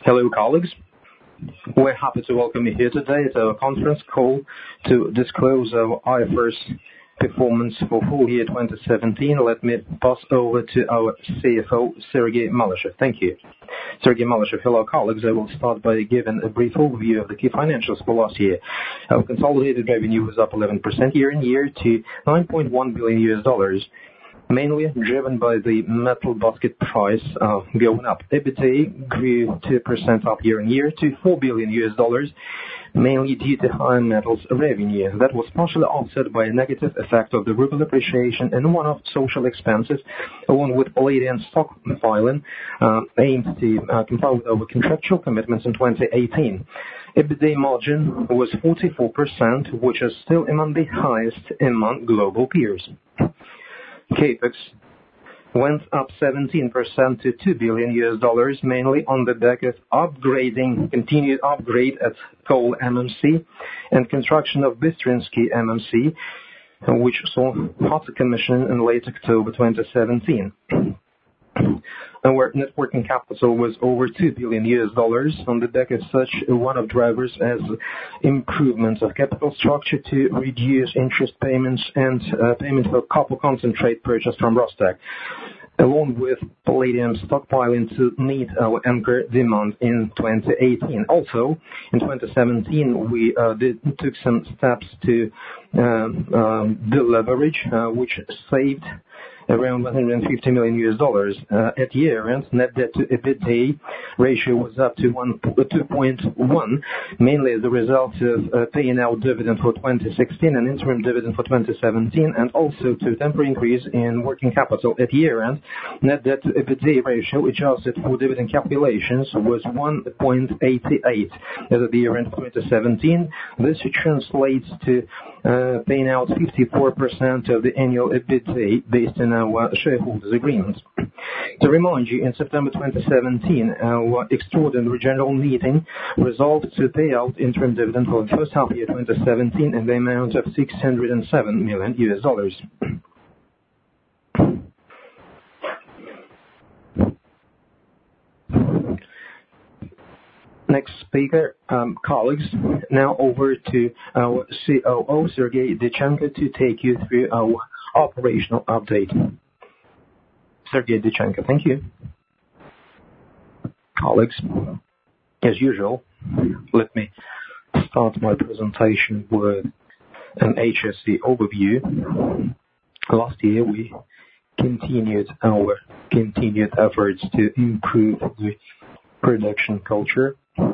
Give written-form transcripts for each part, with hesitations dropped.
Hello, colleagues. We're happy to welcome you here today at our conference call to disclose our IFRS performance for full year 2017. Let me pass over to our CFO, Sergey Malyshev. Thank you. Sergey Malyshev, hello, colleagues. I will start by giving a brief overview of the key financials for last year. Our consolidated revenue was up 11% year-on-year to $9.1 billion. Mainly driven by the metal basket price going up. EBITDA grew 2% up year-on-year to $4 billion, mainly due to higher metals revenue. That was partially offset by a negative effect of the ruble appreciation and one-off social expenses, along with palladium stockpiling aimed to comply with our contractual commitments in 2018. EBITDA margin was 44%, which is still among the highest among global peers. CapEx went up 17% to $2 billion, mainly on the back of continued upgrade at Coal MMC and construction of Bystrinsky MMC, which saw hot commission in late October 2017. Our net working capital was over $2 billion on the back of such one-off drivers as improvements of capital structure to reduce interest payments and payment for copper concentrate purchase from Rostec, along with palladium stockpiling to meet our anchor demand in 2018. Also, in 2017, we took some steps to deleverage, which saved around $150 million. At year-end, net debt to EBITDA ratio was up to 2.1, mainly as a result of paying out dividend for 2016 and interim dividend for 2017, and also to temporary increase in working capital. At year-end, net debt to EBITDA ratio adjusted for dividend calculations was 1.88 as of the year-end 2017. This translates to paying out 54% of the annual EBITDA based on our shareholders' agreements. To remind you, in September 2017, our extraordinary general meeting resolved to pay out interim dividend for the first half year 2017 in the amount of $607 million. Next speaker, colleagues. Now over to our COO, Sergey Dichenko, to take you through our operational update. Sergey Dichenko, thank you. Colleagues, as usual, let me start my presentation with an HSE overview. Last year, we continued our efforts to improve the production culture,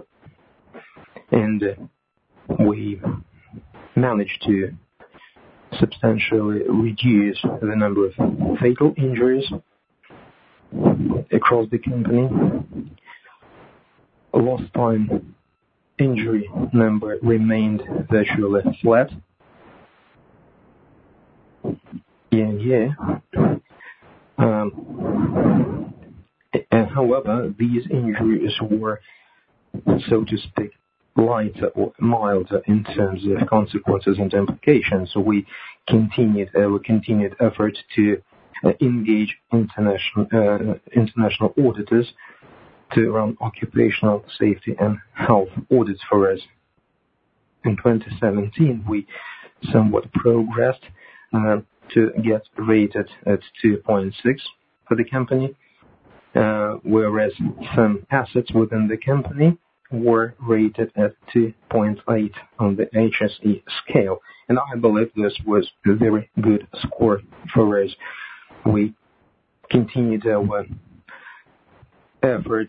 and we managed to substantially reduce the number of fatal injuries across the company. Lost time injury number remained virtually flat year-on-year. However, these injuries were, so to speak, lighter or milder in terms of consequences and implications. So we continued effort to engage international auditors to run occupational safety and health audits for us. In 2017, we somewhat progressed to get rated at 2.6 for the company, whereas some assets within the company were rated at 2.8 on the HSE scale. And I believe this was a very good score for us. We continued our effort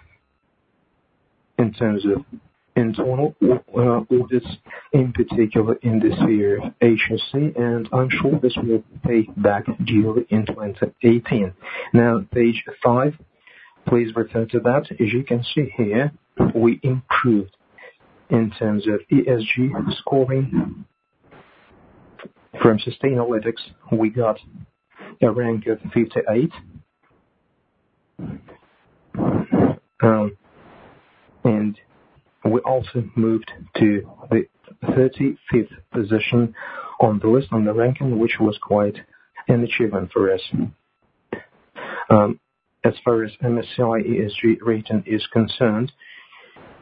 in terms of internal audits, in particular in the sphere of HSE, and I'm sure this will pay back duly in 2018. Now, page 5, please refer to that. As you can see here, we improved in terms of ESG scoring. From Sustainalytics, we got a rank of 58. And we also moved to the 35th position on the list, on the ranking, which was quite an achievement for us. As far as MSCI ESG rating is concerned,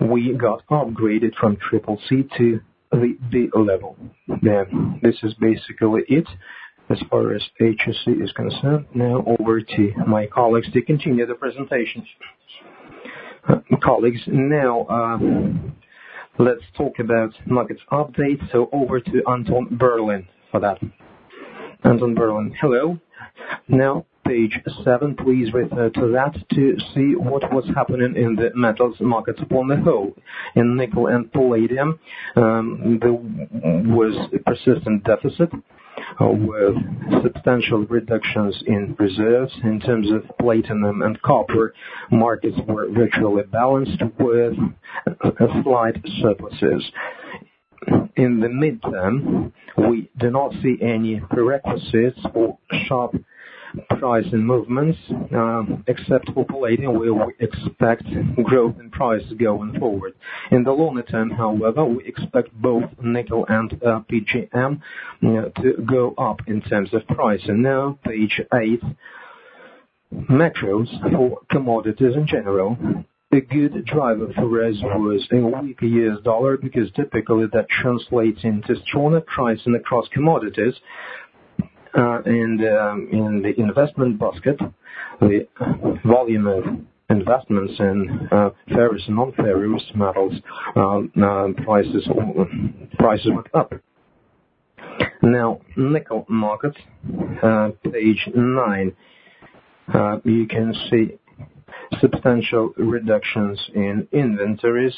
we got upgraded from triple C to the B level. Then this is basically it as far as HSE is concerned. Now over to my colleagues to continue the presentation. Colleagues, now let's talk about markets update. So over to Anton Berlin for that. Anton Berlin, hello. Now page 7, please refer to that to see what was happening in the metals markets upon the whole. In nickel and palladium, there was a persistent deficit with substantial reductions in reserves. In terms of platinum and copper, markets were virtually balanced with slight surpluses. In the midterm, we do not see any prerequisites for sharp price movements, except for palladium, where we expect growth in price going forward. In the longer term, however, we expect both nickel and PGM to go up in terms of price. And now, page 8, macros for commodities in general. A good driver for us was a weaker US dollar, because typically that translates into stronger pricing across commodities. And in the investment basket, the volume of investments in ferrous and non-ferrous metals, prices went up. Now, nickel market, page 9, you can see substantial reductions in inventories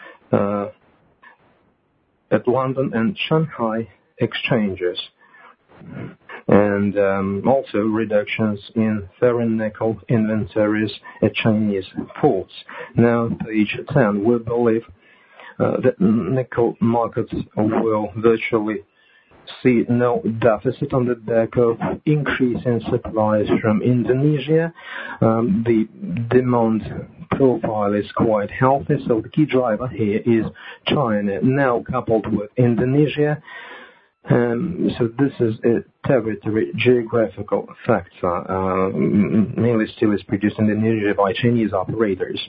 at London and Shanghai exchanges, and also reductions in ferronickel inventories at Chinese ports. Now, page 10, we believe that nickel markets will virtually see no deficit on the back of increase in supplies from Indonesia. The demand profile is quite healthy, so the key driver here is China, now coupled with Indonesia. So this is a territory geographical factor. Mainly steel is produced in Indonesia by Chinese operators.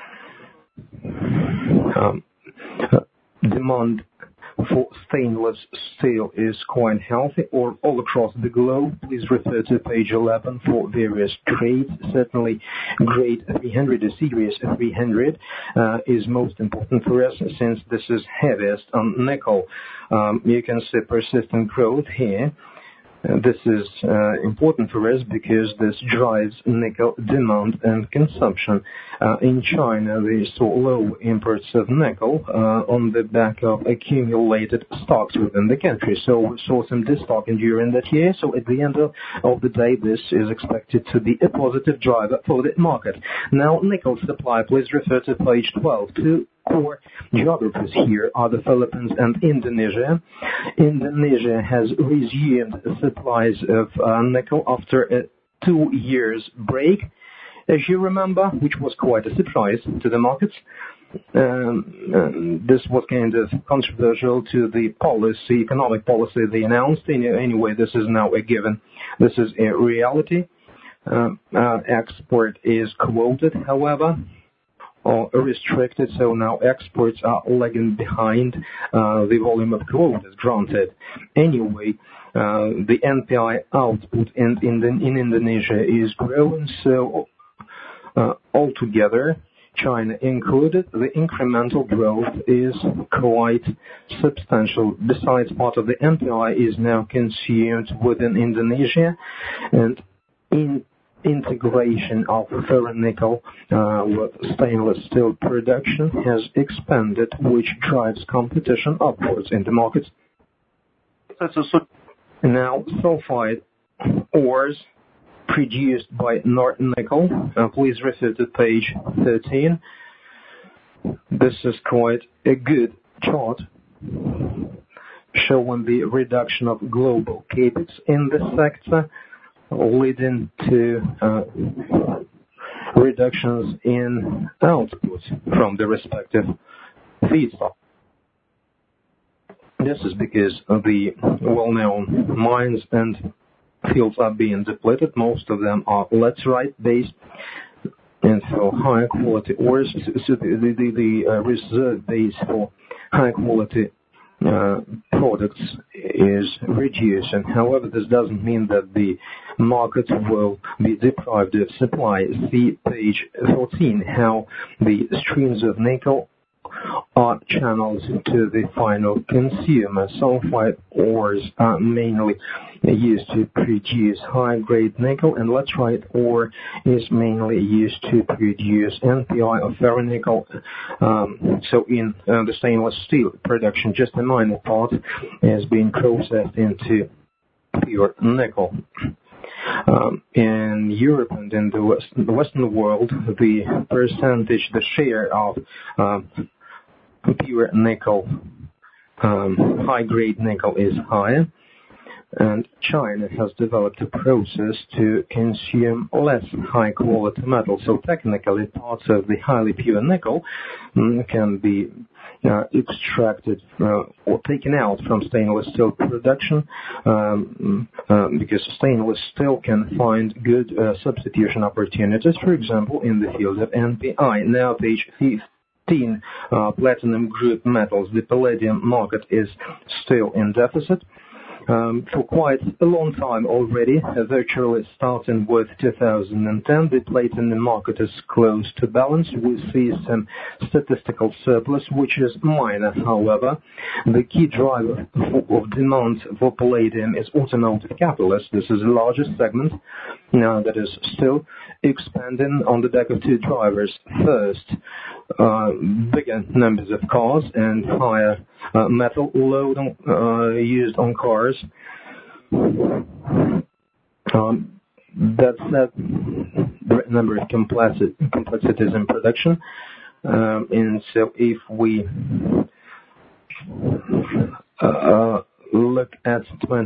Demand for stainless steel is quite healthy all across the globe. Please refer to page 11 for various trades. Certainly, grade 300 or series 300 is most important for us, since this is heaviest on nickel. You can see persistent growth here. This is important for us because this drives nickel demand and consumption. In China, they saw low imports of nickel on the back of accumulated stocks within the country. So we saw some destocking during that year. So at the end of the day, this is expected to be a positive driver for the market. Now, nickel supply, please refer to page 12. Two core geographies here are the Philippines and Indonesia. Indonesia has resumed supplies of nickel after a 2 years break, as you remember, which was quite a surprise to the markets. This was kind of controversial to the economic policy they announced. Anyway, this is now a given. This is a reality. Export is quoted, however, or restricted, so now exports are lagging behind the volume of quotas granted. Anyway, the NPI output in Indonesia is growing, so altogether, China included, the incremental growth is quite substantial. Besides, part of the NPI is now consumed within Indonesia, and integration of ferronickel with stainless steel production has expanded, which drives competition upwards in the markets. Now, sulfide ores produced by Nornickel. Please refer to page 13. This is quite a good chart showing the reduction of global capex in the sector, leading to reductions in output from the respective feedstock. This is because the well-known mines and fields are being depleted. Most of them are laterite-based. And for high quality ores, so the reserve base for high quality products is reducing. However, this doesn't mean that the market will be deprived of supply. See page 14, how the streams of nickel are channeled to the final consumer. Sulfide ores are mainly used to produce high-grade nickel, and laterite ore is mainly used to produce NPI or ferronickel. So in the stainless steel production, just a minor part is being processed into pure nickel. In Europe and in the Western world, the percentage, the share of pure nickel, high-grade nickel is higher, and China has developed a process to consume less high-quality metal. So technically, parts of the highly pure nickel can be extracted or taken out from stainless steel production because stainless steel can find good substitution opportunities, for example, in the field of NPI. Now, page 15, platinum group metals. The palladium market is still in deficit. For quite a long time already, virtually starting with 2010, the platinum market is close to balance. We see some statistical surplus, which is minor, however. The key driver of demand for palladium is automotive catalysts. This is the largest segment that is still expanding on the back of two drivers. First, bigger numbers of cars and higher metal load used on cars. That said, the number of complexities in production, and so if we look at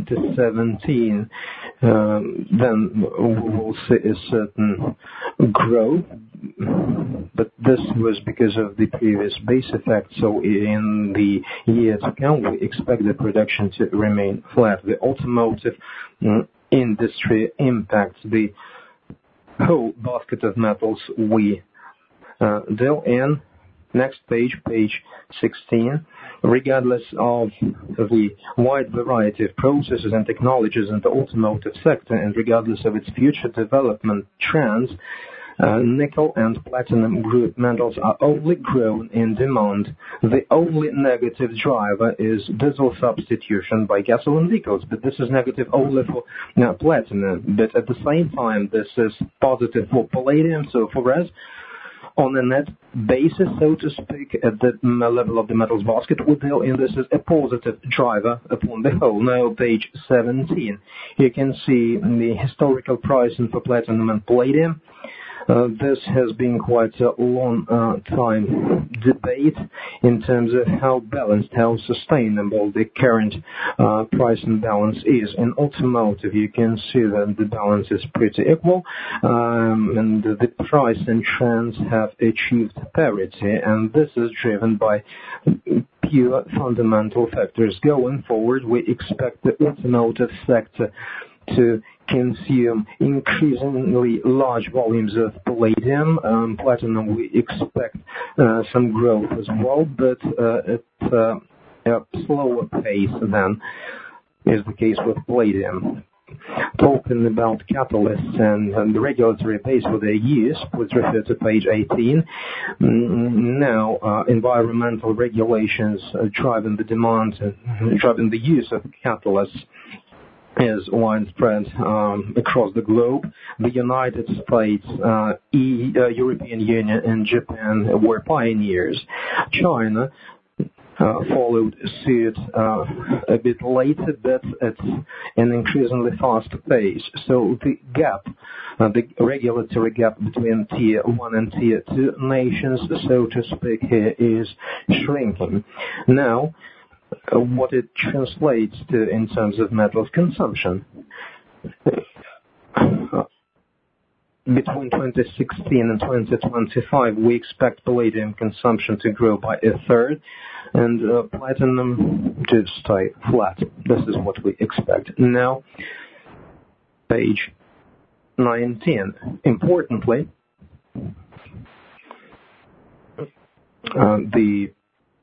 2017, then we will see a certain growth, but this was because of the previous base effect. So in the year to come, we expect the production to remain flat. The automotive industry impacts the whole basket of metals we deal in. Next page, page 16. Regardless of the wide variety of processes and technologies in the automotive sector, and regardless of its future development trends, nickel and platinum group metals are only growing in demand. The only negative driver is diesel substitution by gasoline vehicles, but this is negative only for platinum. But at the same time, this is positive for palladium. So for us, on a net basis, so to speak, at the level of the metals basket, we deal in this as a positive driver upon the whole. Now, page 17, you can see the historical pricing for platinum and palladium. This has been quite a long time debate in terms of how balanced, how sustainable the current price and balance is. In automotive, you can see that the balance is pretty equal, and the price and trends have achieved parity, and this is driven by pure fundamental factors. Going forward, we expect the automotive sector to consume increasingly large volumes of palladium. Platinum, we expect some growth as well, but at a slower pace than is the case with palladium. Talking about catalysts and the regulatory base for their use, please refer to page 18. Now, environmental regulations driving the demand, driving the use of catalysts is widespread across the globe. The United States, European Union, and Japan were pioneers. China followed suit a bit later, but at an increasingly fast pace. So the gap, the regulatory gap between Tier 1 and Tier 2 nations, so to speak, here is shrinking. Now, what it translates to in terms of metals consumption. Between 2016 and 2025, we expect palladium consumption to grow by a third and platinum to stay flat. This is what we expect. Now, page 19. Importantly, the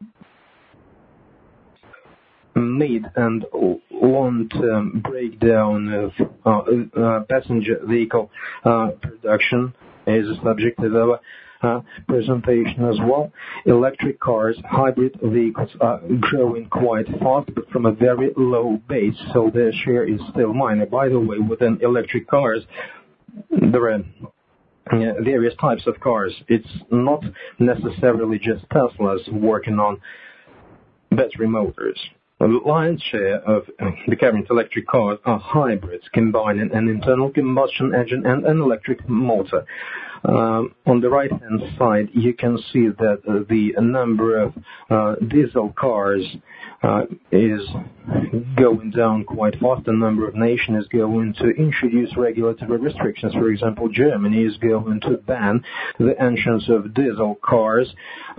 mid and long-term breakdown of passenger vehicle production is a subject of our presentation as well. Electric cars, hybrid vehicles are growing quite fast, but from a very low base, so their share is still minor. By the way, within electric cars, there are various types of cars. It's not necessarily just Teslas working on battery motors. The lion's share of the current electric cars are hybrids, combining an internal combustion engine and an electric motor. On the right-hand side, you can see that the number of diesel cars is going down quite fast. The number of nations is going to introduce regulatory restrictions. For example, Germany is going to ban the entrance of diesel cars, is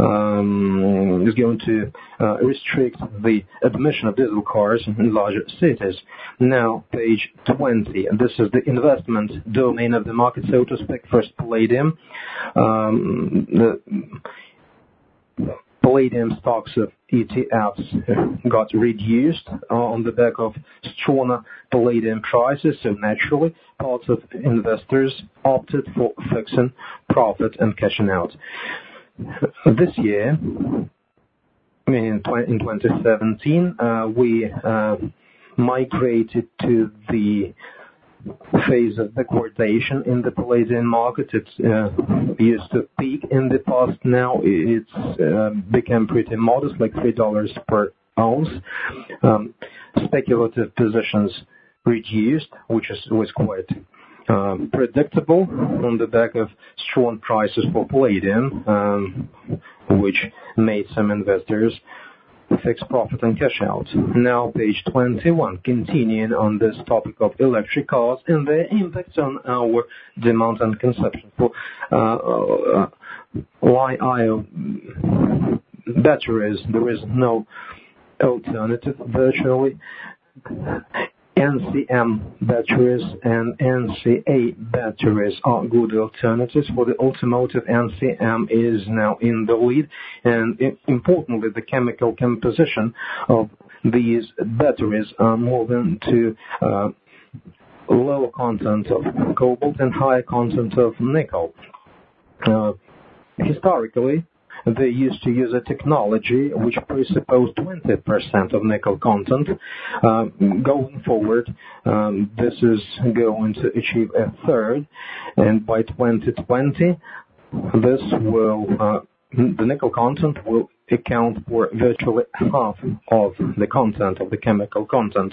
going to restrict the admission of diesel cars in larger cities. Now, page 20. This is the investment domain of the market, so to speak. First, palladium. The palladium stocks of ETFs got reduced on the back of stronger palladium prices, so naturally parts of investors opted for fixing profit and cashing out. This year, in 2017, we migrated to the phase of backwardation in the palladium market. It used to peak in the past. Now it's become pretty modest, like $3 per ounce. Speculative positions reduced, which was quite predictable on the back of strong prices for palladium, which made some investors fix profit and cash out. Now, page 21, continuing on this topic of electric cars and their impact on our demand and consumption. For Li-ion batteries, there is no alternative virtually. NCM batteries and NCA batteries are good alternatives. For the automotive, NCM is now in the lead, and importantly, the chemical composition of these batteries are moving to lower content of cobalt and higher content of nickel. Historically, they used to use a technology which presupposed 20% of nickel content. Going forward, this is going to achieve a third, and by 2020, this will the nickel content will account for virtually half of the content of the chemical content.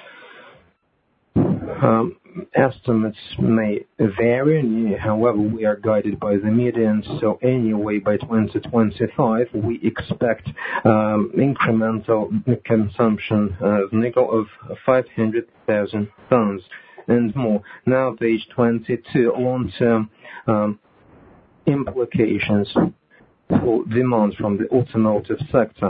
Estimates may vary, however, we are guided by the medians, so anyway, by 2025, we expect incremental consumption of nickel of 500,000 tons and more. Now, page 22, long-term implications for demand from the automotive sector.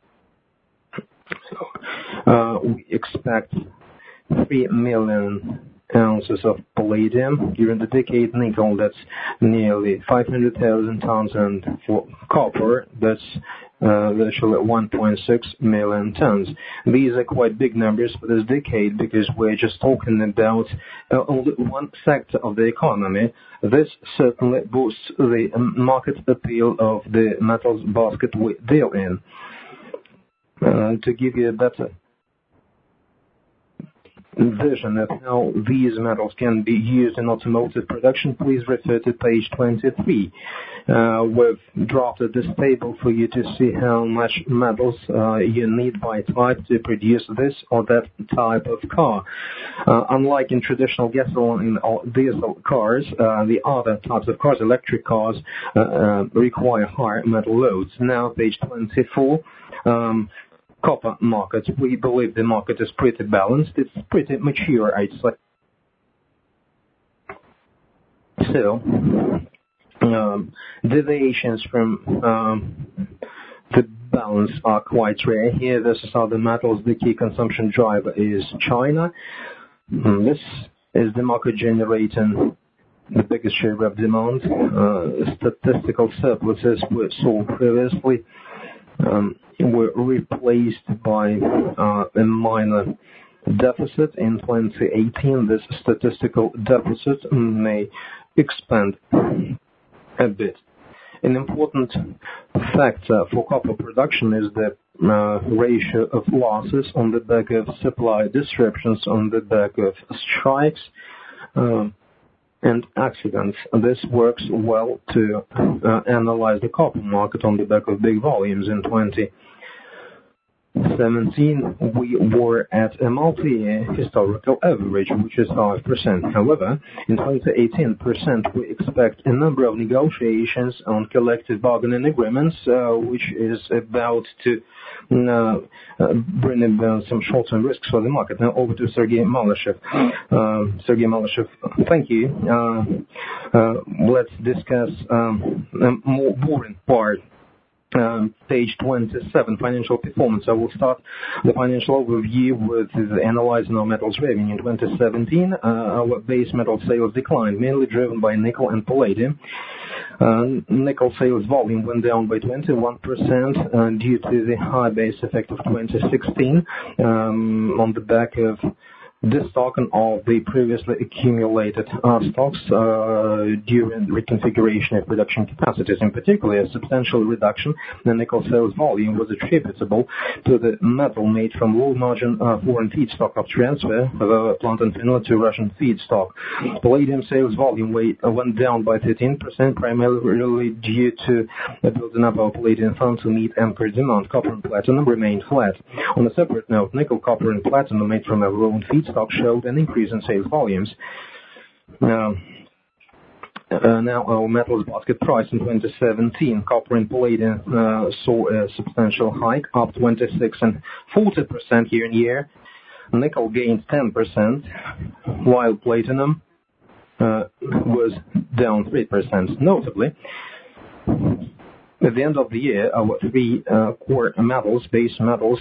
We expect 3 million ounces of palladium during the decade, nickel that's nearly 500,000 tons, and for copper that's virtually 1.6 million tons. These are quite big numbers for this decade because we're just talking about only one sector of the economy. This certainly boosts the market appeal of the metals basket we deal in. To give you a better vision of how these metals can be used in automotive production, please refer to page 23. We've drafted this table for you to see how much metals you need by type to produce this or that type of car. Unlike in traditional gasoline or diesel cars, the other types of cars, electric cars, require higher metal loads. Now, page 24. Copper markets. We believe the market is pretty balanced. It's pretty mature, I'd say. So, deviations from the balance are quite rare. Here, this is how the metals, the key consumption driver is China. This is the market generating the biggest share of demand. Statistical surpluses we saw previously were replaced by a minor deficit in 2018. This statistical deficit may expand a bit. An important factor for copper production is the ratio of losses on the back of supply disruptions, on the back of strikes and accidents. This works well to analyze the copper market on the back of big volumes. In 2017, we were at a multi-year historical average, which is 5%. However, in 2018, we expect a number of negotiations on collective bargaining agreements, which is about to bring about some short-term risks for the market. Now over to Sergei Malyshev. Sergei Malyshev, thank you. Let's discuss the more boring part. Page 27, financial performance. I will start the financial overview with analyzing our metals revenue. In 2017, our base metal sales declined, mainly driven by nickel and palladium. Nickel sales volume went down by 21% due to the high base effect of 2016 on the back of destocking of the previously accumulated stocks during reconfiguration of production capacities. In particular, a substantial reduction in the nickel sales volume was attributable to the metal made from low-margin foreign feedstock of transfer of our plant in Finland to Russian feedstock. Palladium sales volume went down by 13%, primarily due to building up our palladium fund to meet anchor demand. Copper and platinum remained flat. On a separate note, nickel, copper, and platinum made from our own feedstock showed an increase in sales volumes. Now our metals basket price in 2017, copper and palladium saw a substantial hike, up 26 and 40% year on year. Nickel gained 10%, while platinum was down 3%. Notably, at the end of the year, our three core metals, base metals,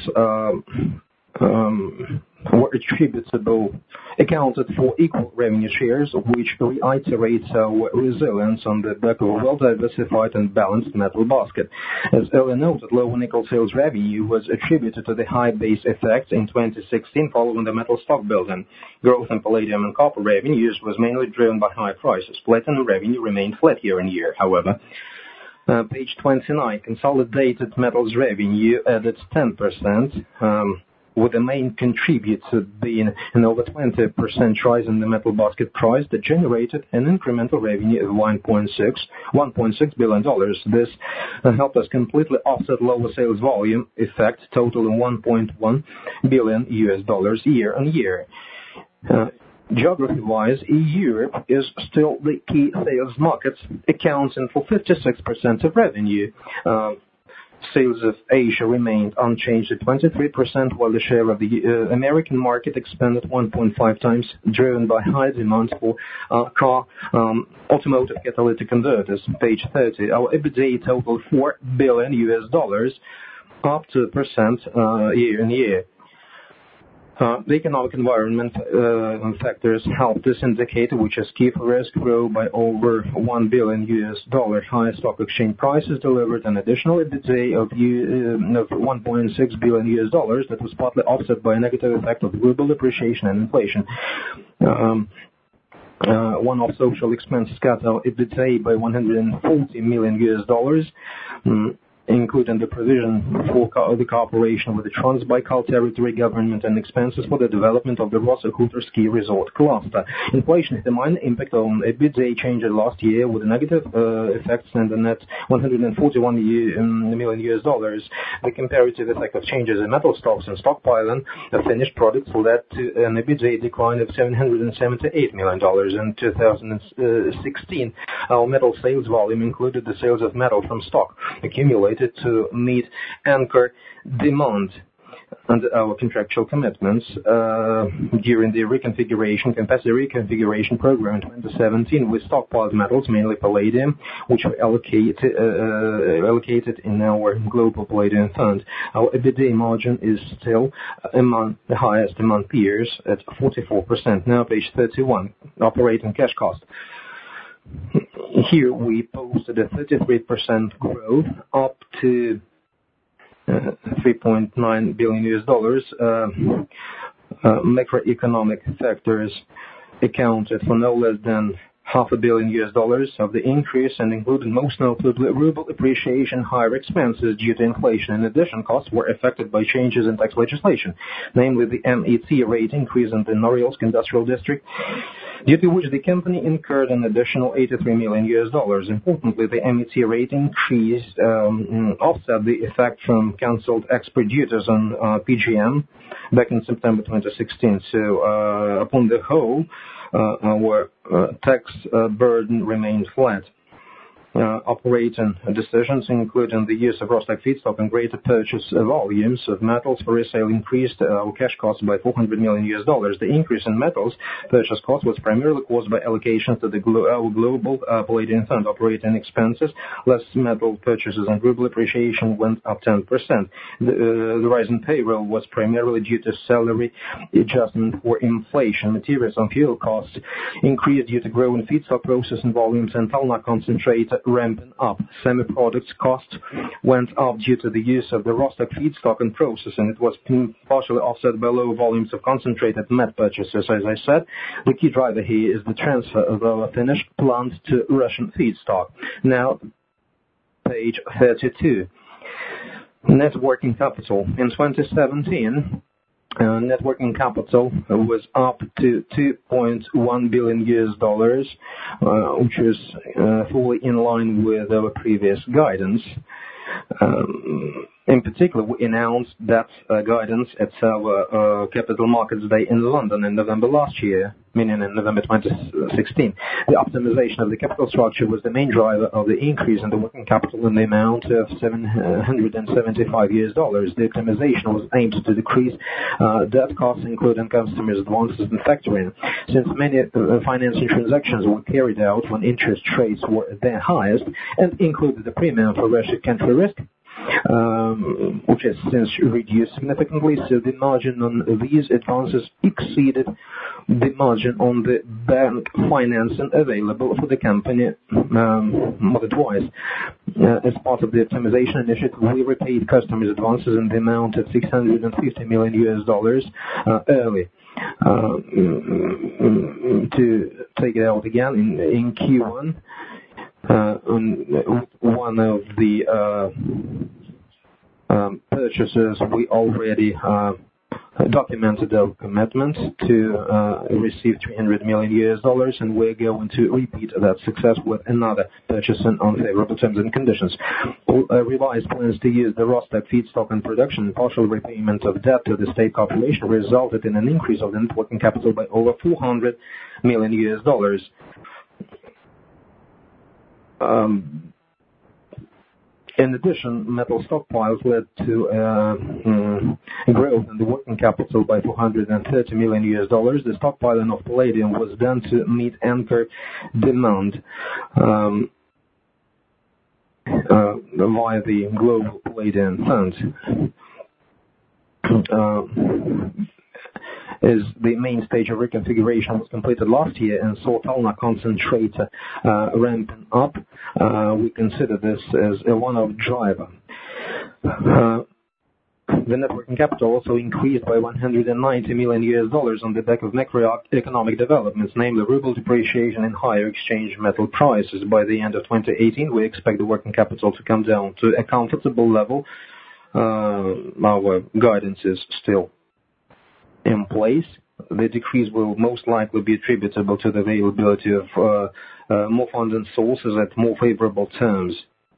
were accounted for equal revenue shares, which reiterates our resilience on the back of a well-diversified and balanced metal basket. As earlier noted, lower nickel sales revenue was attributed to the high base effect in 2016 following the metal stock building. Growth in palladium and copper revenues was mainly driven by high prices. Platinum revenue remained flat year on year, however. Page 29, consolidated metals revenue added 10%, with the main contributor being an over 20% rise in the metal basket price that generated an incremental revenue of $1.6 billion. This helped us completely offset lower sales volume effect, totaling $1.1 billion year on year. Geography-wise, Europe is still the key sales market, accounting for 56% of revenue. Sales of Asia remained unchanged at 23%, while the share of the American market expanded 1.5 times, driven by high demand for car automotive catalytic converters. Page 30. Our EBITDA totaled $4 billion, up 2% year on year. The economic environment factors helped this indicator, which is key for us, grow by over $1 billion. High stock exchange prices delivered an additional EBITDA of $1.6 billion that was partly offset by a negative effect of ruble appreciation and inflation. One-off social expenses cut our EBITDA by $140 million, including the provision for the cooperation with the Trans-Baikal Territory government and expenses for the development of the Rosa Khutor ski resort cluster. Inflation had a minor impact on EBITDA change last year, with a negative effects and a net $141 million. The comparative effect of changes in metal stocks and stockpiling of finished products led to an EBITDA decline of $778 million in 2016. Our metal sales volume included the sales of metal from stock accumulated to meet anchor demand under our contractual commitments during the capacity reconfiguration program in 2017. We stockpiled metals, mainly palladium, which were allocated in our global palladium fund. Our EBITDA margin is still among the highest among peers at 44%. Now page 31, operating cash cost. Here we posted a 33% growth up to $3.9 billion. Macroeconomic factors accounted for no less than $500 million of the increase and included most notably ruble appreciation, higher expenses due to inflation. In addition, costs were affected by changes in tax legislation, namely the MET rate increase in the Norilsk Industrial District, due to which the company incurred an additional $83 million. Importantly, the MET rate increase offset the effect from cancelled export duties on PGM back in September 2016. So, upon the whole, our tax burden remained flat. Operating decisions, including the use of Rostec feedstock and greater purchase volumes of metals for resale, increased our cash costs by $400 million. The increase in metals purchase cost was primarily caused by allocations to the global palladium fund. Operating expenses, less metal purchases and ruble appreciation went up 10%. The rise in payroll was primarily due to salary adjustment for inflation. Materials and fuel costs increased due to growing feedstock processing volumes and Talna concentrate ramping up. Semi-products costs went up due to the use of the Rostec feedstock and processing. It was partially offset by low volumes of concentrated met purchases. As I said, the key driver here is the transfer of our finished plant to Russian feedstock. Now, page 32. Net working capital. In 2017, net working capital was up to $2.1 billion, which is fully in line with our previous guidance. In particular, we announced that guidance at our Capital Markets Day in London in November last year, meaning in November 2016. The optimization of the capital structure was the main driver of the increase in the working capital in the amount of $775 million. The optimization was aimed to decrease debt costs, including customers' advances and factoring. Since many financing transactions were carried out when interest rates were at their highest and included the premium for Russian country risk, which has since reduced significantly, so the margin on these advances exceeded the margin on the bank financing available for the company more than twice. As part of the optimization initiative, we repaid customers' advances in the amount of $650 million early. To take it out again in Q1. One of the purchases, we already documented our commitment to receive $300 million, and we're going to repeat that success with another purchase on favorable terms and conditions. Revised plans to use the Rostec feedstock and production and partial repayment of debt to the state corporation resulted in an increase of the net working capital by over $400 million. In addition, metal stockpiles led to growth in the working capital by $430 million. The stockpiling of palladium was done to meet anchor demand via the Global Palladium Fund. As the main stage of reconfiguration was completed last year and saw Talna concentrator ramping up, we consider this as a one-off driver. The net working capital also increased by $190 million on the back of macroeconomic developments, namely ruble depreciation and higher exchange metal prices. By the end of 2018, we expect the working capital to come down to a comfortable level. Our guidance is still in place. The decrease will most likely be attributable to the availability of more funding sources at more favorable terms.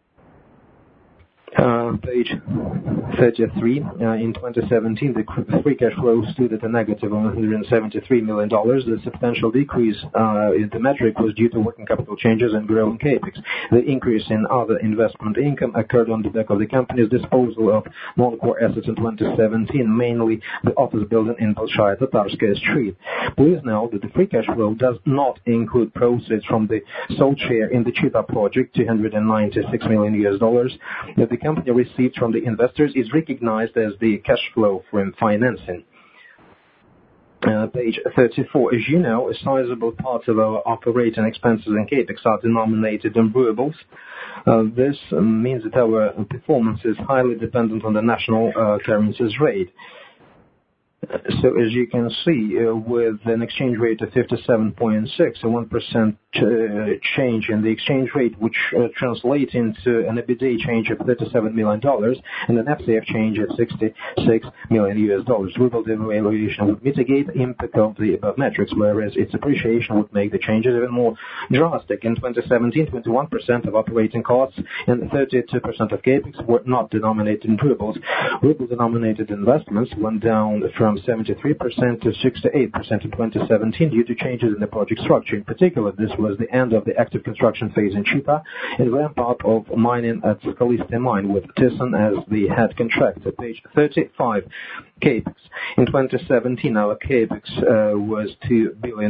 Page 33. In 2017, the free cash flow stood at a negative $173 million. The substantial decrease in the metric was due to working capital changes and growing capex. The increase in other investment income occurred on the back of the company's disposal of non-core assets in 2017, mainly the office building in Bolshaya Tatarskaya Street. Please note that the free cash flow does not include proceeds from the sold share in the Chita project, $296 million, that the company received from the investors is recognized as the cash flow from financing. Page 34. As you know, a sizable part of our operating expenses and capex are denominated in rubles. This means that our performance is highly dependent on the national currency's rate. So as you can see, with an exchange rate of 57.6, a 1% change in the exchange rate, which translates into an EBITDA change of $37 million and an FCF change of $66 million. Ruble devaluation would mitigate the impact of the above metrics, whereas its appreciation would make the changes even more drastic. In 2017, 21% of operating costs and 32% of capex were not denominated in rubles. Ruble-denominated investments went down from 73% to 68% in 2017 due to changes in the project structure. In particular, this was the end of the active construction phase in Chita and ramp-up of mining at Skaliste mine with Thyssen as the head contractor. Page 35. Capex. In 2017, our capex was $2 billion,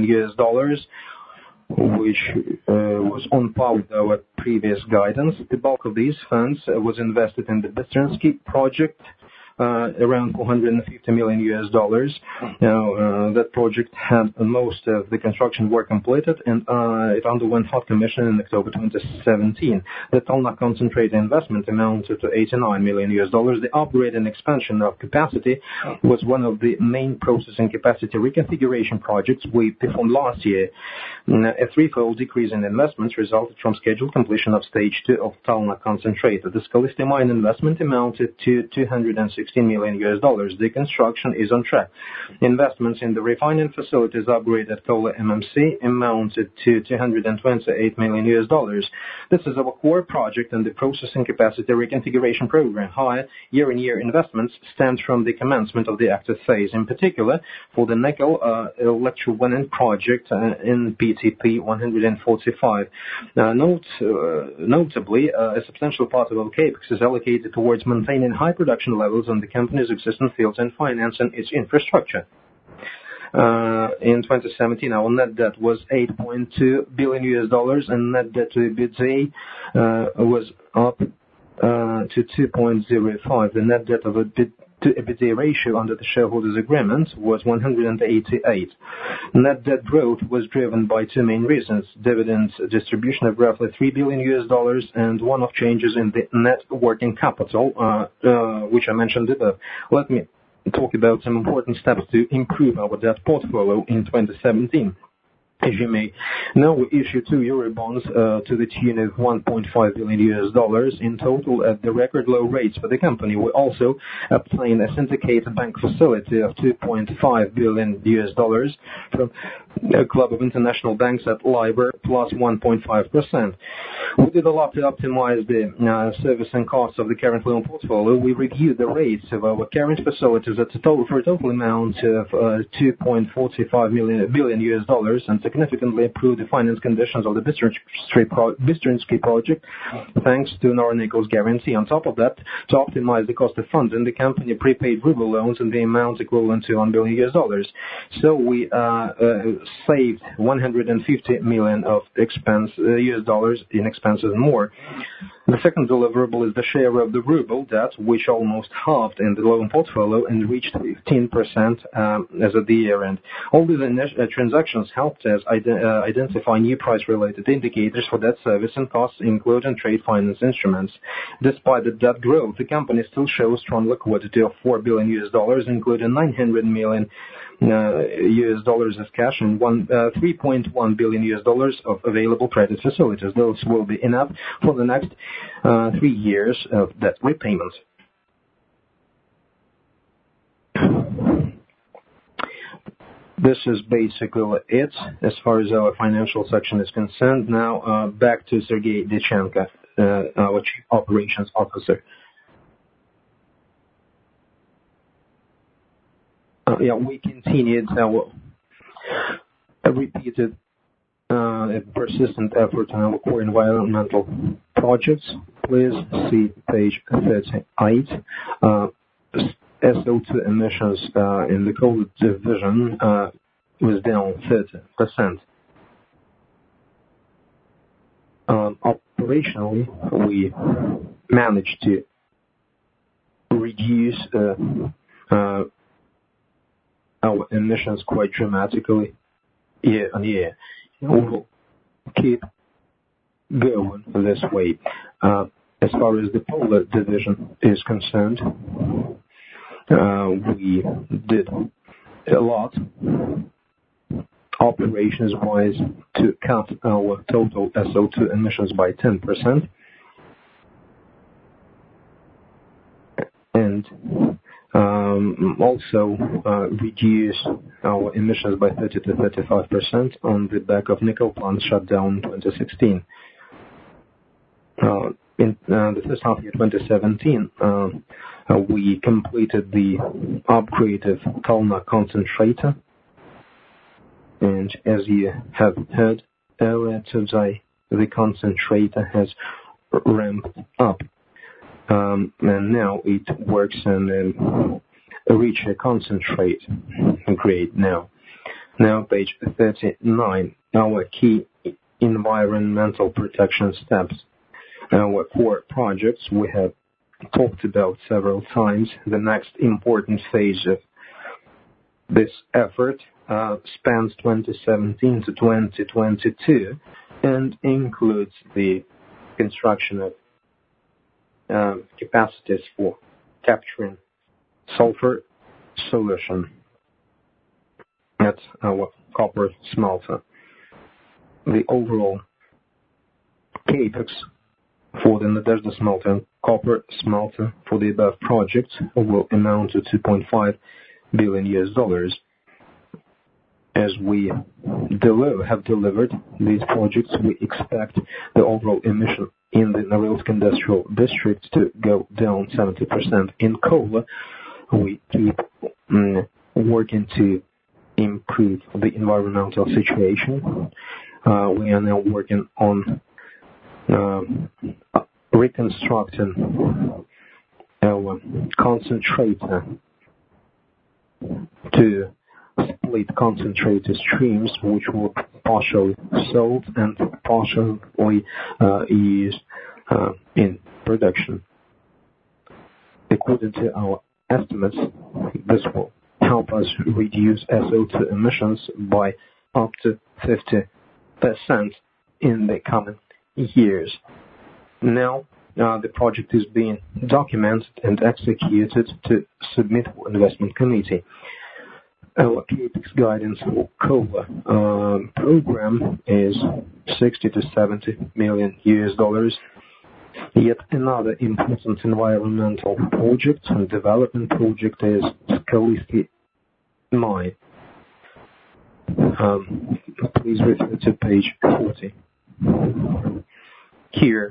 which was on par with our previous guidance. The bulk of these funds was invested in the Bystrinsky project, around $450 million. Now, that project had most of the construction work completed, and it underwent hot commission in October 2017. The Talna concentrate investment amounted to $89 million. The upgrade and expansion of capacity was one of the main processing capacity reconfiguration projects we performed last year. A threefold decrease in investments resulted from scheduled completion of stage 2 of Talna concentrator. The Skaliste mine investment amounted to $216 million. The construction is on track. Investments in the refining facilities upgrade at Kola MMC amounted to $228 million. This is our core project and the processing capacity reconfiguration program. Higher year-on-year investments stemmed from the commencement of the active phase, in particular for the nickel electrowinning project in PTP 145. Notably, a substantial part of our capex is allocated towards maintaining high production levels on the company's existing fields and financing its infrastructure. In 2017, our net debt was $8.2 billion and net debt to EBITDA was up to 2.05. The net debt to EBITDA ratio under the shareholders' agreement was 188. Net debt growth was driven by two main reasons: dividends distribution of roughly $3 billion and one-off changes in the net working capital, which I mentioned above. Let me talk about some important steps to improve our debt portfolio in 2017. As you may know, we issued 2 euro bonds to the tune of $1.5 billion in total at the record low rates for the company. We also obtained a syndicated bank facility of $2.5 billion from a club of international banks at LIBOR plus 1.5%. We developed to optimize the servicing costs of the current loan portfolio. We reviewed the rates of our current facilities for a total amount of $2.45 billion and significantly improved the finance conditions of the Bystrinsky project thanks to Norilsk guarantee. On top of that, to optimize the cost of funds, and the company prepaid ruble loans in the amount equivalent to $1 billion. So we saved $150 million of US dollars in expenses and more. The second deliverable is the share of the ruble debt, which almost halved in the loan portfolio and reached 15% as of the year end. All these transactions helped us identify new price-related indicators for debt service and costs, including trade finance instruments. Despite the debt growth, the company still shows strong liquidity of $4 billion, including $900 million as cash and $3.1 billion of available credit facilities. Those will be enough for the next 3 years of debt repayment. This is basically it as far as our financial section is concerned. Now back to Sergei Dichenko, our Chief Operations Officer. We continued our repeated persistent effort on our core environmental projects. Please see page 38. SO2 emissions in the coal division was down 30%. Operationally, we managed to reduce our emissions quite dramatically year on year. We will keep going this way. As far as the polar division is concerned, we did a lot operations-wise to cut our total SO2 emissions by 10%, and also reduce our emissions by 30 to 35% on the back of nickel plant shutdown in 2016. In the first half year 2017, we completed the upgrade of Kalna concentrator, and as you have heard earlier today, the concentrator has ramped up, and now it works and reach a concentrate grade now. Now page 39, our key environmental protection steps. Our core projects we have talked about several times. The next important phase of this effort spans 2017 to 2022 and includes the construction of capacities for capturing sulfur solution at our copper smelter. The overall capex for the Nadezhda smelter and copper smelter for the above projects will amount to $2.5 billion. As we have delivered these projects, we expect the overall emission in the Norilsk Industrial District to go down 70%. In Kola, we keep working to improve the environmental situation. We are now working on reconstructing our concentrator to split concentrator streams, which will partially sold and partially used in production. According to our estimates, this will help us reduce SO2 emissions by up to 50% in the coming years. Now, the project is being documented and executed to submit for investment committee. Our capex guidance for Kola program is $60 to $70 million. Yet another important environmental project and development project is Skalsky mine. Please refer to page 40. Here,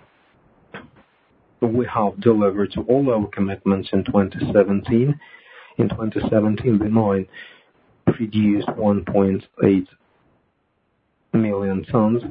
we have delivered to all our commitments in 2017. In 2017, the mine produced 1.8 million tons,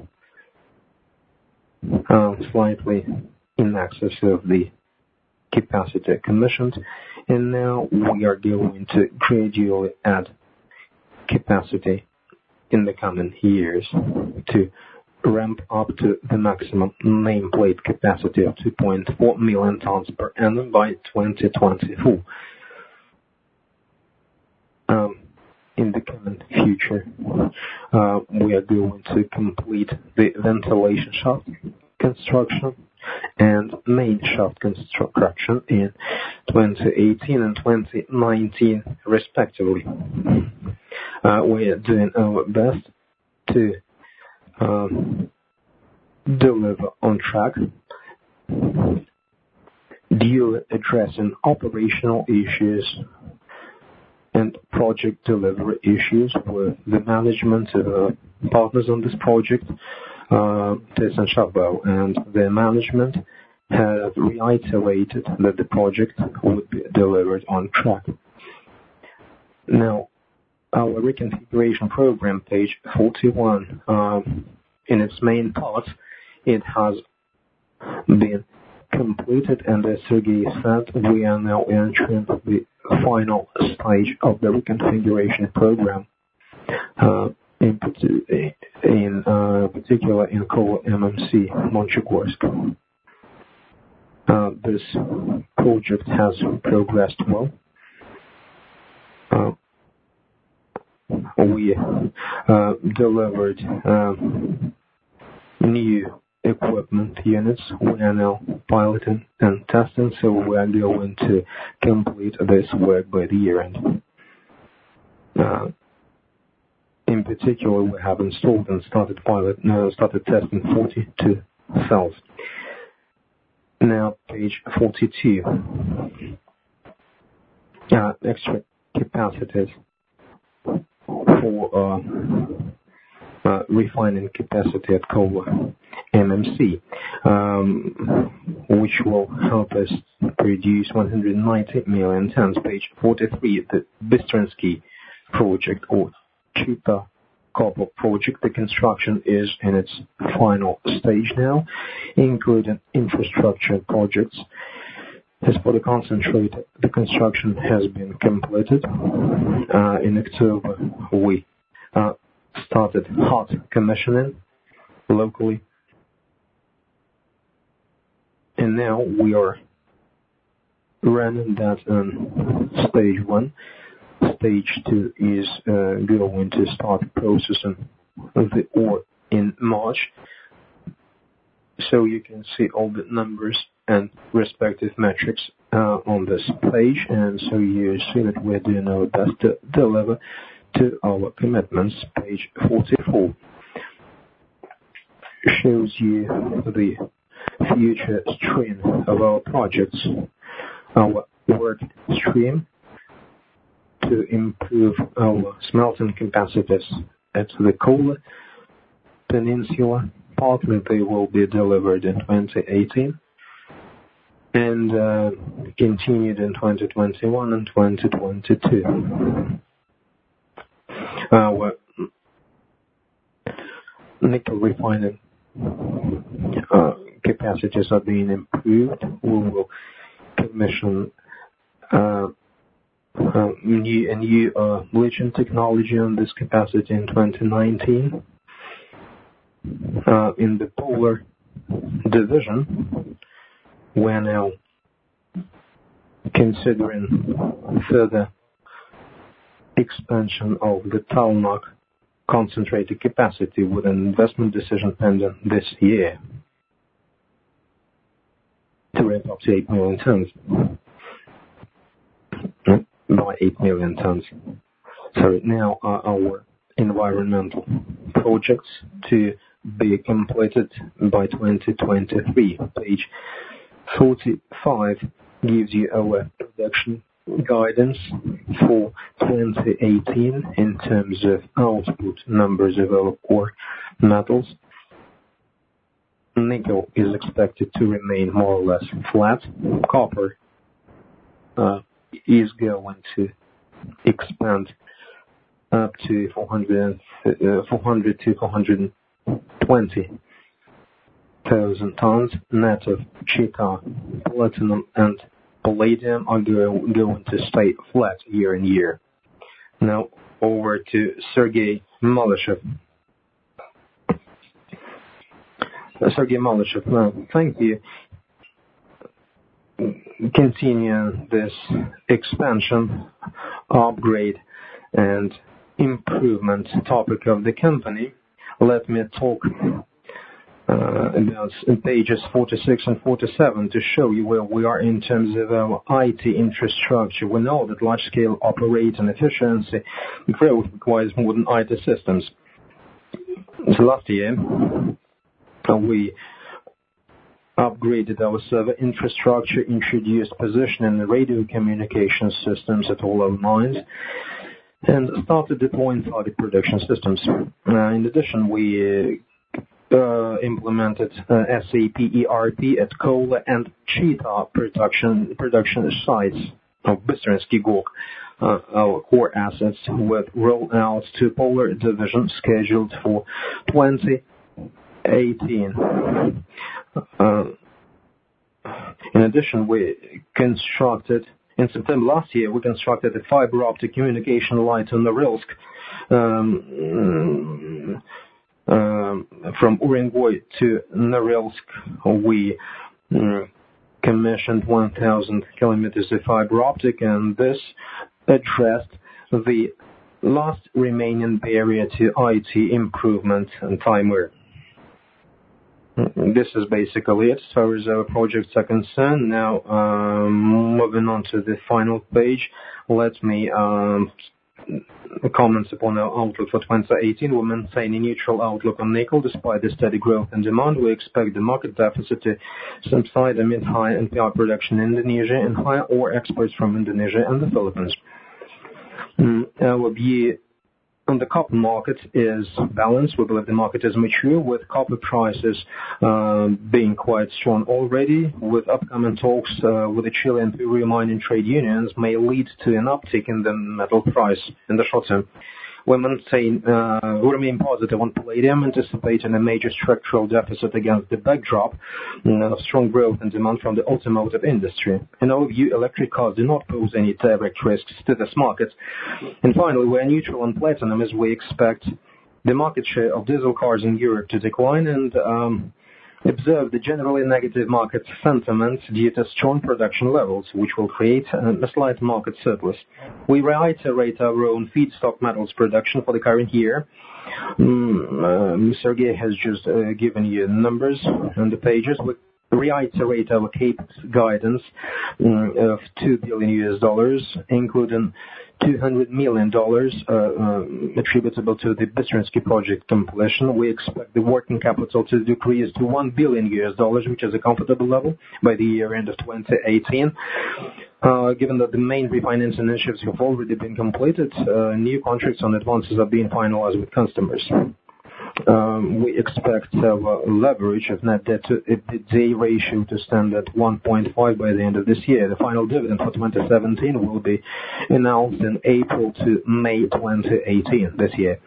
slightly in excess of the capacity commissioned, and now we are going to gradually add capacity in the coming years to ramp up to the maximum nameplate capacity of 2.4 million tons per annum by 2024. In the coming future, we are going to complete the ventilation shaft construction and main shaft construction in 2018 and 2019 respectively. We are doing our best to deliver on track, duly addressing operational issues and project delivery issues with the management partners on this project, TES and Shabao, and their management have reiterated that the project would be delivered on track. Now, our reconfiguration program, page 41, in its main parts, it has been completed, and as Sergei said, we are now entering the final stage of the reconfiguration program, in particular in Kola MMC Monchegorsk. This project has progressed well. we delivered new equipment units. We are now piloting and testing, so we are going to complete this work by the year end. In particular, we have installed and started testing 42 cells. Now, page 42. Extra capacities for refining capacity at Kola MMC, which will help us produce 190 million tons. Page 43, the Bystrinsky project, or Chita copper project. The construction is in its final stage now, including infrastructure projects. As for the concentrator, the construction has been completed. In October, we started hot commissioning locally, and now we are running that on stage 1. Stage 2 is going to start processing the ore in March. So you can see all the numbers and respective metrics on this page, and so you see that we're doing our best to deliver to our commitments. Page 44 shows you the future stream of our projects, our work stream to improve our smelting capacities at the Kola Peninsula. Partly they will be delivered in 2018 and continued in 2021 and 2022. Our nickel refining capacities are being improved. We will commission new leaching technology on this capacity in 2019. In the Polar division, we're now considering further expansion of the Talnakh concentrated capacity with an investment decision pending this year to ramp up to 8 million tons. By 8 million tons. So now our environmental projects to be completed by 2023. Page 45 gives you our production guidance for 2018 in terms of output numbers of our core metals. Nickel is expected to remain more or less flat. Copper is going to expand up to 400 to 420,000 tons. Net of Chita, platinum, and palladium are going to stay flat year on year. Now over to Sergey Malyshev. Thank you. Continue this expansion, upgrade, and improvement topic of the company. Let me talk about pages 46 and 47 to show you where we are in terms of our IT infrastructure. We know that large-scale operating efficiency growth requires modern IT systems. So last year, we upgraded our server infrastructure, introduced positioning and radio communication systems at all our mines, and started deploying target production systems. In addition, we implemented SAP ERP at Kola and Chita production sites of Bystrinsky GOK, our core assets, with rollouts to Polar division scheduled for 2018. In addition, in September last year, we constructed a fiber optic communication line to Norilsk from Urengoy to Norilsk. We commissioned 1,000 kilometers of fiber optic, and this addressed the last remaining barrier to IT improvement and timer. This is basically it as far as our projects are concerned. Now, moving on to the final page, let me comment upon our outlook for 2018. We maintain a neutral outlook on nickel despite the steady growth in demand. We expect the market deficit to subside amid high NPI production in Indonesia and high ore exports from Indonesia and the Philippines. Our view on the copper market is balanced. We believe the market is mature, with copper prices being quite strong already, with upcoming talks with the Chile and Peru mining trade unions may lead to an uptick in the metal price in the short term. We remain positive on palladium, anticipating a major structural deficit against the backdrop of strong growth and demand from the automotive industry. In our view, electric cars do not pose any direct risks to this market. And finally, we are neutral on platinum as we expect the market share of diesel cars in Europe to decline and observe the generally negative market sentiment due to strong production levels, which will create a slight market surplus. We reiterate our own feedstock metals production for the current year. Sergei has just given you numbers on the pages. We reiterate our CAPEX guidance of $2 billion, including $200 million attributable to the Bystrinsky project completion. We expect the working capital to decrease to $1 billion, which is a comfortable level by the year end of 2018. Given that the main refinancing initiatives have already been completed, new contracts on advances are being finalized with customers. We expect our leverage of net debt to EBITDA ratio to stand at 1.5 by the end of this year. The final dividend for 2017 will be announced in April to May 2018 this year.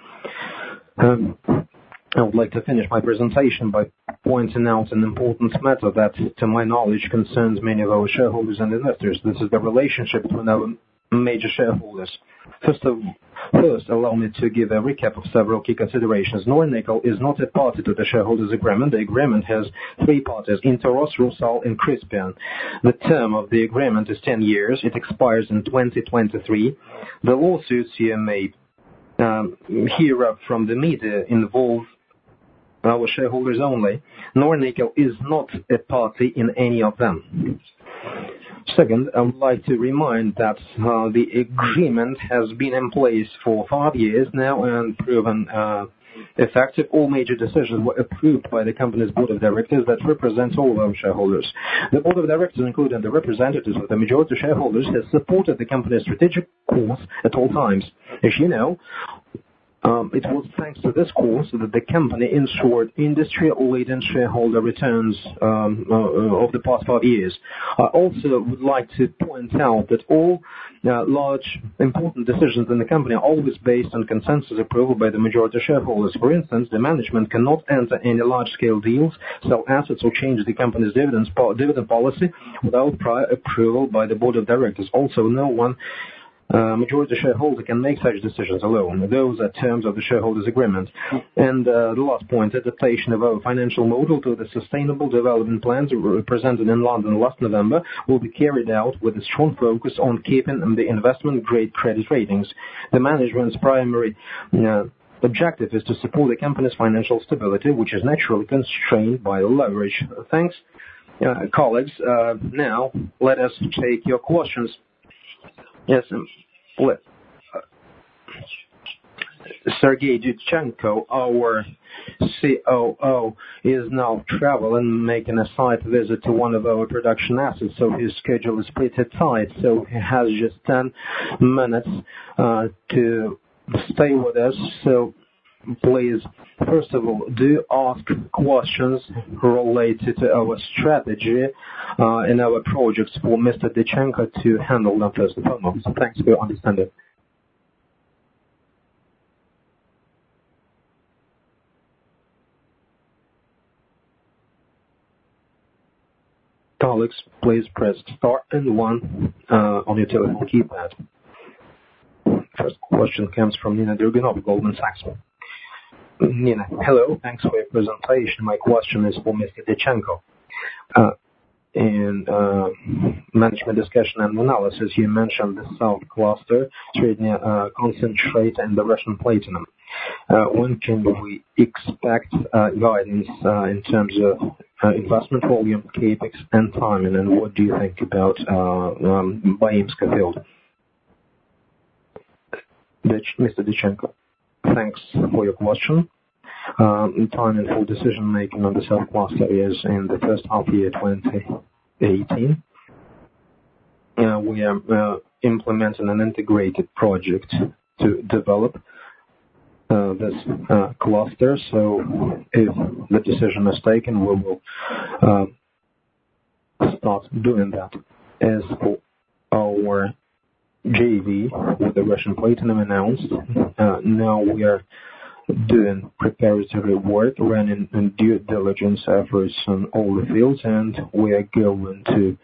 I would like to finish my presentation by pointing out an important matter that, to my knowledge, concerns many of our shareholders and investors. This is the relationship between our major shareholders. First, allow me to give a recap of several key considerations. Nornickel is not a party to the shareholders' agreement. The agreement has three parties: Intoros, Rusal, and Crispian. The term of the agreement is 10 years. It expires in 2023. The lawsuits you may hear up from the media involve our shareholders only. Nornickel is not a party in any of them. Second, I would like to remind that the agreement has been in place for 5 years now and proven effective. All major decisions were approved by the company's board of directors that represents all of our shareholders. The board of directors, including the representatives of the majority shareholders, has supported the company's strategic course at all times. As you know, it was thanks to this course that the company ensured industry-leading shareholder returns of the past 5 years. I also would like to point out that all large, important decisions in the company are always based on consensus approval by the majority shareholders. For instance, the management cannot enter any large-scale deals, sell assets, or change the company's dividend policy without prior approval by the board of directors. Also, no one majority shareholder can make such decisions alone. Those are terms of the shareholders' agreement. And the last point, adaptation of our financial model to the sustainable development plans presented in London last November will be carried out with a strong focus on keeping the investment-grade credit ratings. The management's primary objective is to support the company's financial stability, which is naturally constrained by leverage. Thanks, colleagues. Now, let us take your questions. Yes, Sergei Dudchenko, our COO, is now traveling, making a site visit to one of our production assets, so his schedule is pretty tight. So he has just 10 minutes to stay with us. So please, first of all, do ask questions related to our strategy and our projects for Mr. Dudchenko to handle them first and foremost. Thanks for your understanding. Colleagues, please press star and 1 on your telephone keypad. First question comes from Nina Durganova, Goldman Sachs. Nina, hello. Thanks for your presentation. My question is for Mr. Dudchenko. in management discussion and analysis, you mentioned the South Cluster, trading concentrate and the Russian platinum. When can we expect guidance in terms of investment volume, capex, and timing, and what do you think about Baimska field? Mr. Dichenko, thanks for your question. Timing for decision-making on the South Cluster is in the first half year 2018. We are implementing an integrated project to develop this cluster, so if the decision is taken, we will start doing that. As for our JV with the Russian platinum announced, now we are doing preparatory work, running due diligence efforts on all the fields, and we are going to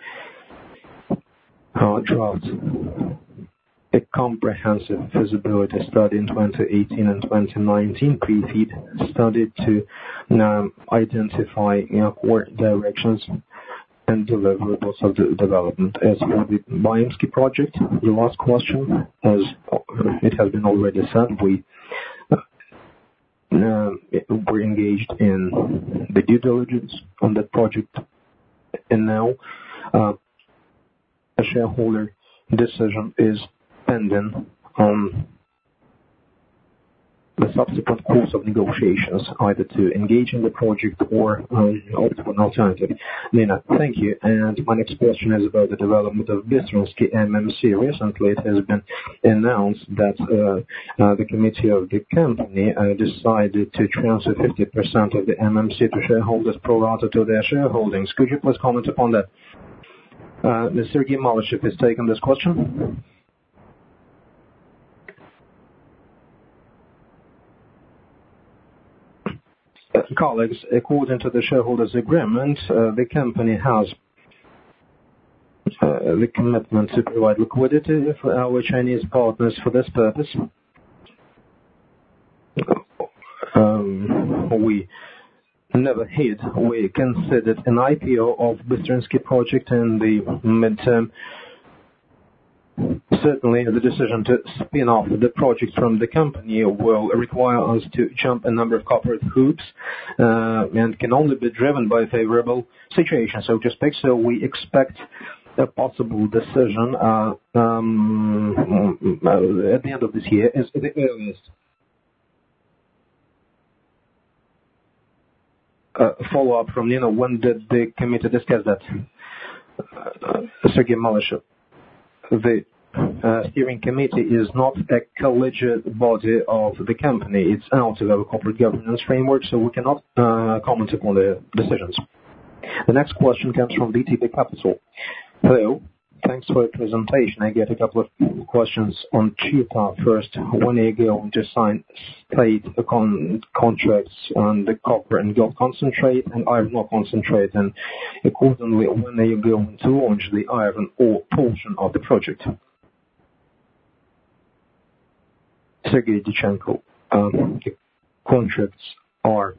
draft a comprehensive feasibility study in 2018 and 2019, pre-feed study to identify core directions and deliverables of the development. As for the Baimski project, the last question, as it has been already said, we're engaged in the due diligence on that project, and now a shareholder decision is pending on the subsequent course of negotiations, either to engage in the project or opt for an alternative. Nina, thank you. And my next question is about the development of Bystrinsky MMC. Recently, it has been announced that the committee of the company decided to transfer 50% of the MMC to shareholders pro rata to their shareholdings. Could you please comment upon that? Sergei Malyshev has taken this question. Colleagues, according to the shareholders' agreement, the company has the commitment to provide liquidity for our Chinese partners for this purpose. We never hid. We considered an IPO of Bystrinsky project in the midterm. Certainly, the decision to spin off the project from the company will require us to jump a number of corporate hoops and can only be driven by a favorable situation, so to speak. So we expect a possible decision at the end of this year is the earliest. Follow-up from Nina, when did the committee discuss that? Sergei Malyshev. The steering committee is not a collegiate body of the company. It's out of our corporate governance framework, so we cannot comment upon the decisions. The next question comes from DTB Capital. Hello. Thanks for the presentation. I get a couple of questions on Chita first. When are you going to sign state contracts on the copper and gold concentrate and iron ore concentrate? And accordingly, when are you going to launch the iron ore portion of the project? Sergei Dichenko. The contracts are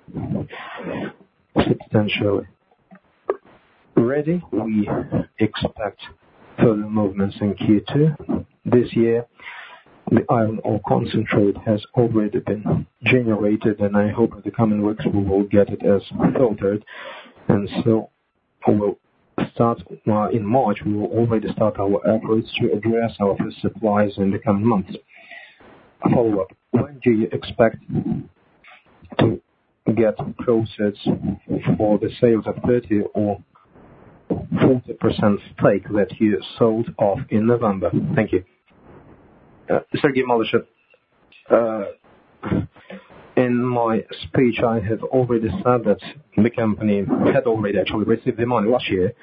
substantially ready. We expect further movements in Q2 this year. The iron ore concentrate has already been generated, and I hope in the coming weeks we will get it as filtered. And so we'll start in March. We will already start our efforts to address our first supplies in the coming months. Follow-up. When do you expect to get proceeds for the sales of 30 or 40% stake that you sold off in November? Thank you. Sergei Malyshev, in my speech I have already said that the company had already actually received the money last year.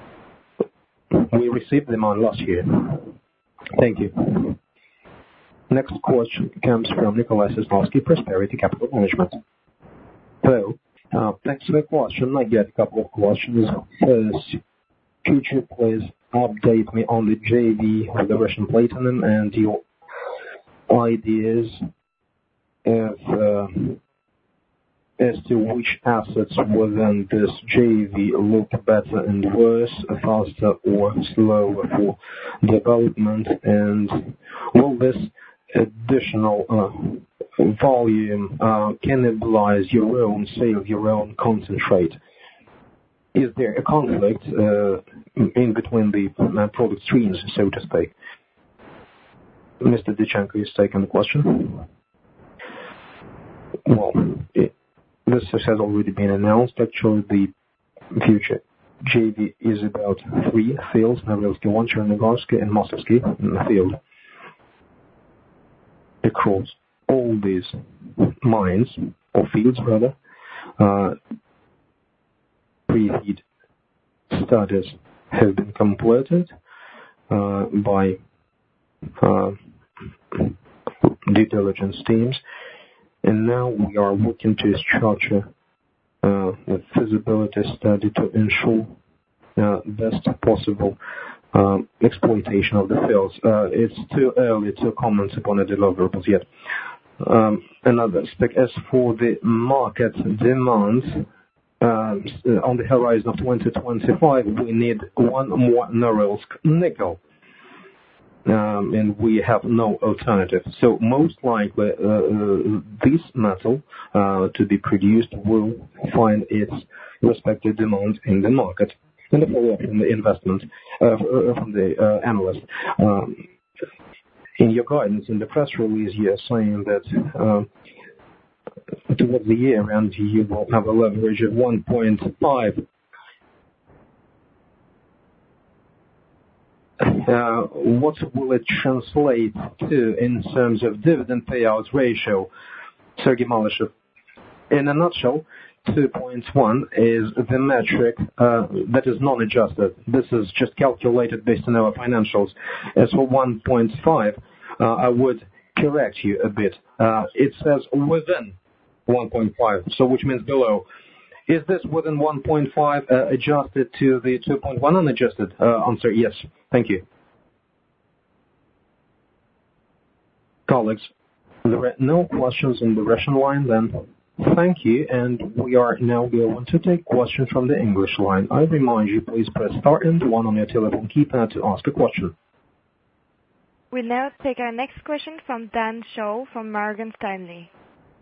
We received the money last year. Thank you. Next question comes from Nikolai Sosnovsky, Prosperity Capital Management. Hello. Thanks for the question. I get a couple of questions. First, could you please update me on the JV with the Russian platinum and your ideas of as to which assets within this JV look better and worse, faster or slower for development, and will this additional volume cannibalize your own sale, your own concentrate? Is there a conflict in between the product streams, so to speak? Mr. Dichenko is taking the question. Well, this has already been announced. Actually, the future JV is about 3 fields: Norilsky 1, Chernigovsky, and Mostovsky field. Across all these mines, or fields rather, pre-FEED studies have been completed by due diligence teams, and now we are working to structure a feasibility study to ensure best possible exploitation of the fields. It's too early to comment upon the deliverables yet. Another aspect, as for the market demands, on the horizon of 2025, we need 1 more Norilsk nickel. And we have no alternative. So most likely, this metal to be produced will find its respective demand in the market. And the follow-up from the investment, from the analyst. In your guidance in the press release, you are saying that towards the year end, you will have a leverage of 1.5. What will it translate to in terms of dividend payout ratio? Sergei Malyshev. In a nutshell, 2.1 is the metric that is non-adjusted. This is just calculated based on our financials. As for 1.5, I would correct you a bit. It says within 1.5, so which means below. Is this within 1.5 adjusted to the 2.1 unadjusted? Answer, yes. Thank you. Colleagues, there are no questions in the Russian line then. Thank you, and we are now going to take questions from the English line. I remind you, please press star and 1 on your telephone keypad to ask a question. We'll now take our next question from Dan Shaw from Morgan Stanley.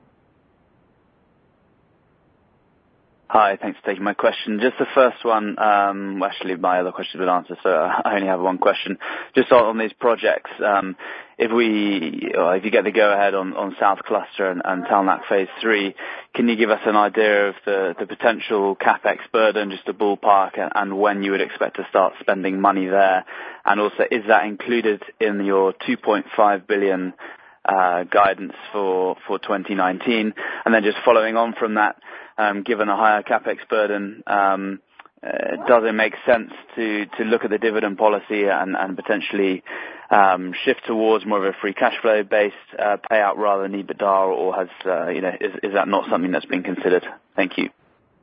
Hi, thanks for taking my question. Just the first one, actually my other question has been answered, so I only have one question. Just on these projects, if you get the go-ahead on South Cluster and Talnak Phase 3, can you give us an idea of the potential capex burden, just a ballpark, and when you would expect to start spending money there? And also, is that included in your 2.5 billion guidance for 2019? And then just following on from that, given a higher capex burden, does it make sense to look at the dividend policy and potentially shift towards more of a free cash flow based payout rather than EBITDA, or has is that not something that's been considered? Thank you.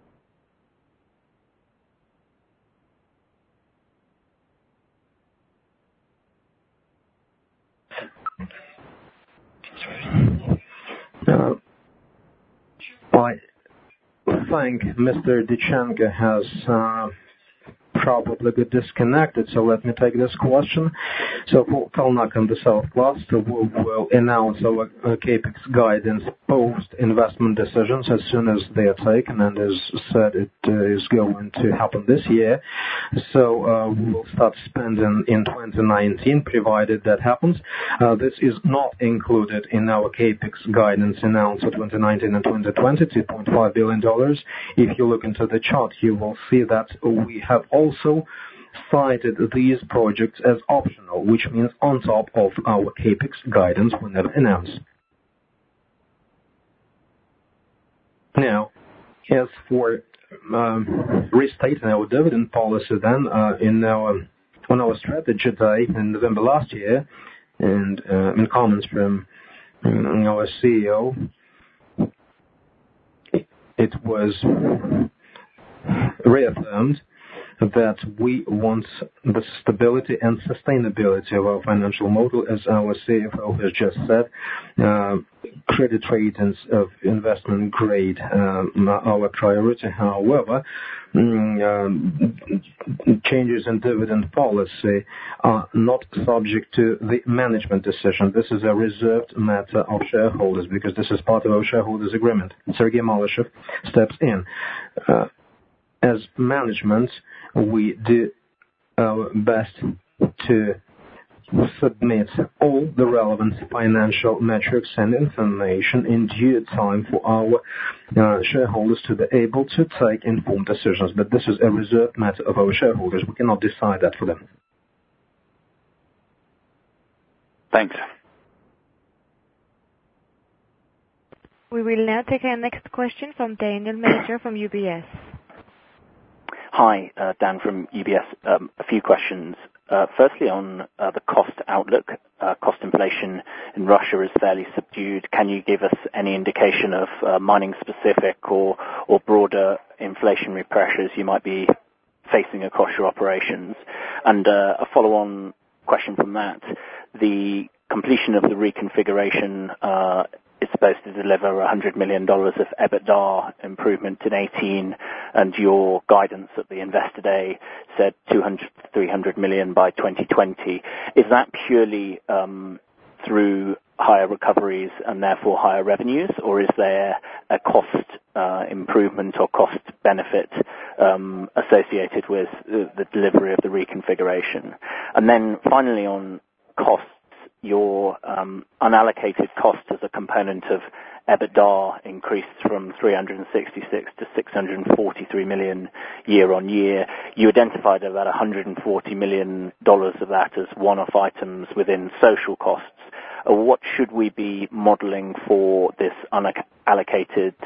I think Mr. Dichenko has probably got disconnected, so let me take this question. So for Talnak and the South Cluster, we will announce our capex guidance post-investment decisions as soon as they are taken, and as said, it is going to happen this year. So we will start spending in 2019, provided that happens. This is not included in our capex guidance announced for 2019 and 2020, $2.5 billion. If you look into the chart, you will see that we have also cited these projects as optional, which means on top of our capex guidance when they're announced. Now, as for restating our dividend policy, then on our strategy day in November last year, and in comments from our CEO, it was reaffirmed that we want the stability and sustainability of our financial model, as our CFO has just said. Credit ratings of investment grade our priority. However, changes in dividend policy are not subject to the management decision. This is a reserved matter of shareholders because this is part of our shareholders' agreement. Sergei Malyshev steps in. As management, we do our best to submit all the relevant financial metrics and information in due time for our shareholders to be able to take informed decisions. But this is a reserved matter of our shareholders. We cannot decide that for them. Thanks. We will now take our next question from Daniel Major from UBS. Hi, Dan from UBS. A few questions. Firstly, on the cost outlook, cost inflation in Russia is fairly subdued. Can you give us any indication of mining-specific or broader inflationary pressures you might be facing across your operations? And a follow-on question from that, the completion of the reconfiguration is supposed to deliver $100 million of EBITDA improvement in 2018, and your guidance at the Investor Day said 200-300 million by 2020. Is that purely through higher recoveries and therefore higher revenues, or is there a cost improvement or cost benefit associated with the delivery of the reconfiguration? And then finally on costs, your unallocated cost as a component of EBITDA increased from 366 to 643 million year on year. You identified about $140 million of that as one-off items within social costs. What should we be modeling for this unallocated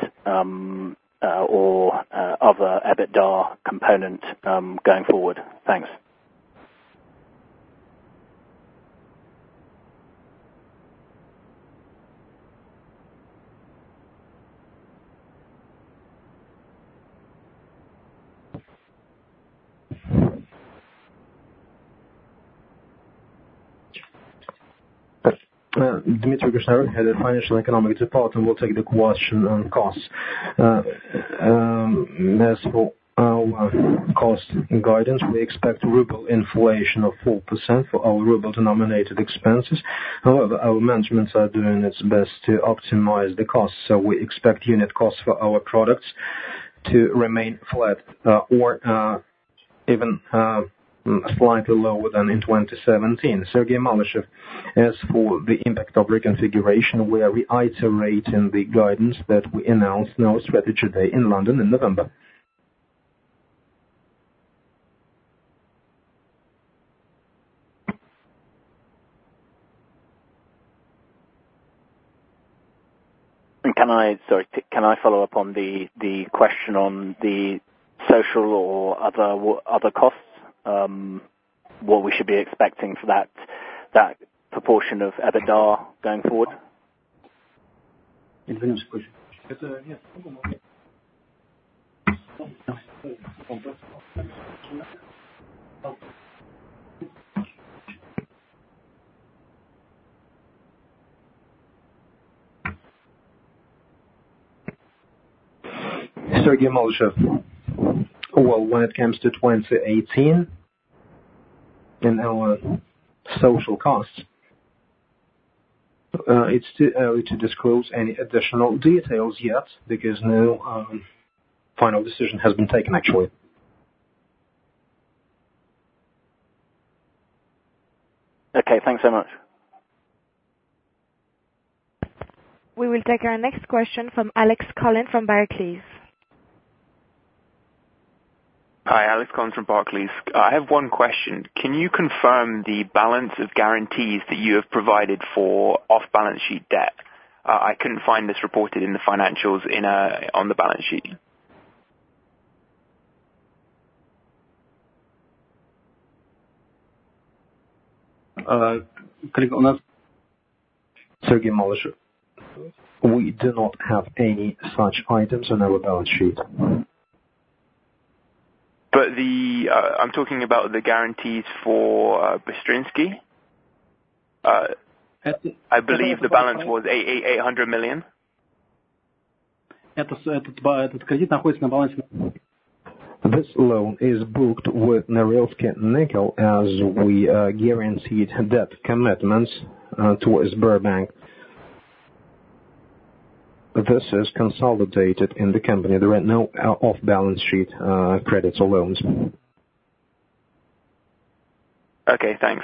or other EBITDA component going forward? Thanks. Dmitry Gushnaruk, head of Financial and Economic Department, will take the question on costs. As for our cost guidance, we expect ruble inflation of 4% for our ruble-denominated expenses. However, our management are doing its best to optimize the costs, so we expect unit costs for our products to remain flat or even slightly lower than in 2017. Sergei Malyshev, as for the impact of reconfiguration, we are reiterating the guidance that we announced in our strategy day in London in November. Can I follow up on the question on the social or other costs? What we should be expecting for that proportion of EBITDA going forward? Sergei Malyshev. Well, when it comes to 2018 and our social costs, it's too early to disclose any additional details yet because no final decision has been taken actually. Okay, thanks so much. We will take our next question from Alex Collins from Barclays. Hi, Alex Collins from Barclays. I have one question. Can you confirm the balance of guarantees that you have provided for off-balance sheet debt? I couldn't find this reported in the financials on the balance sheet. Sergei Malyshev, we do not have any such items on our balance sheet. But I'm talking about the guarantees for Bystrinsky. I believe the balance was 800 million. Этот кредит находится на балансе. This loan is booked with Norilsk Nickel as we guaranteed debt commitments towards Sberbank. This is consolidated in the company. There are no off-balance sheet credits or loans. Okay, thanks.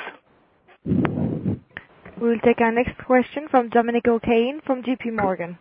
We'll take our next question from Dominic O'Kane from JP Morgan.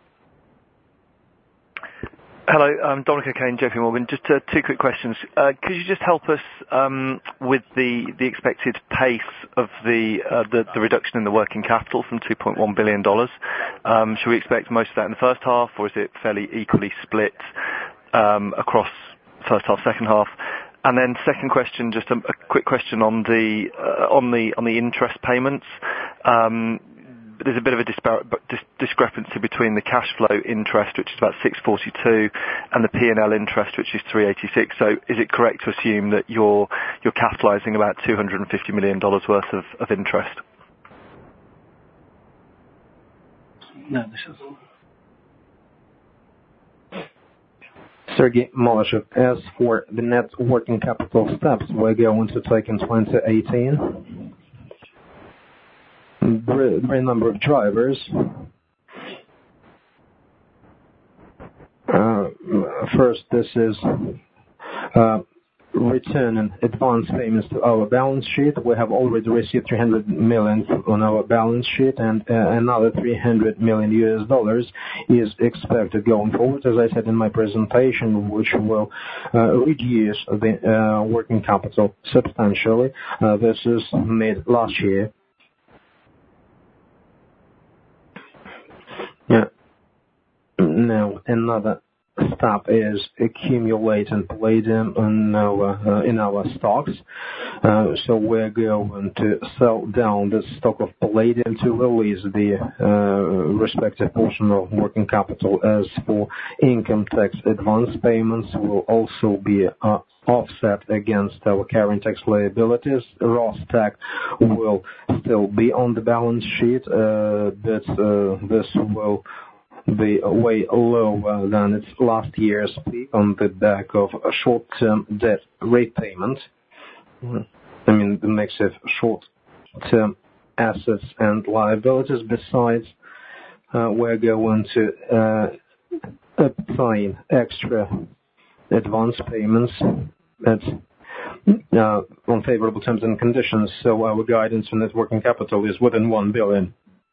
Hello, I'm Dominic O'Kane, JP Morgan. Just two quick questions. Could you just help us with the expected pace of the reduction in the working capital from $2.1 billion? Should we expect most of that in the first half, or is it fairly equally split across first half, second half? And then second question, just a quick question on the interest payments. There's a bit of a discrepancy between the cash flow interest, which is about 642, and the P&L interest, which is 386. So is it correct to assume that you're capitalizing about $250 million worth of interest? No, Sergei Malyshev, as for the net working capital steps we're going to take in 2018, very number of drivers. First, this is return and advance payments to our balance sheet. We have already received $300 million on our balance sheet, and another $300 million is expected going forward, as I said in my presentation, which will reduce the working capital substantially. This is made last year. Yeah. Now, another step is accumulating palladium in our stocks. So we're going to sell down the stock of palladium to release the respective portion of working capital. As for income tax advance payments, will also be offset against our current tax liabilities. Rostec will still be on the balance sheet, but this will be way lower than its last year's peak on the back of a short-term debt repayment. I mean, the mix of short-term assets and liabilities. Besides, we're going to obtain extra advance payments on favorable terms and conditions. So our guidance on net working capital is within $1 billion.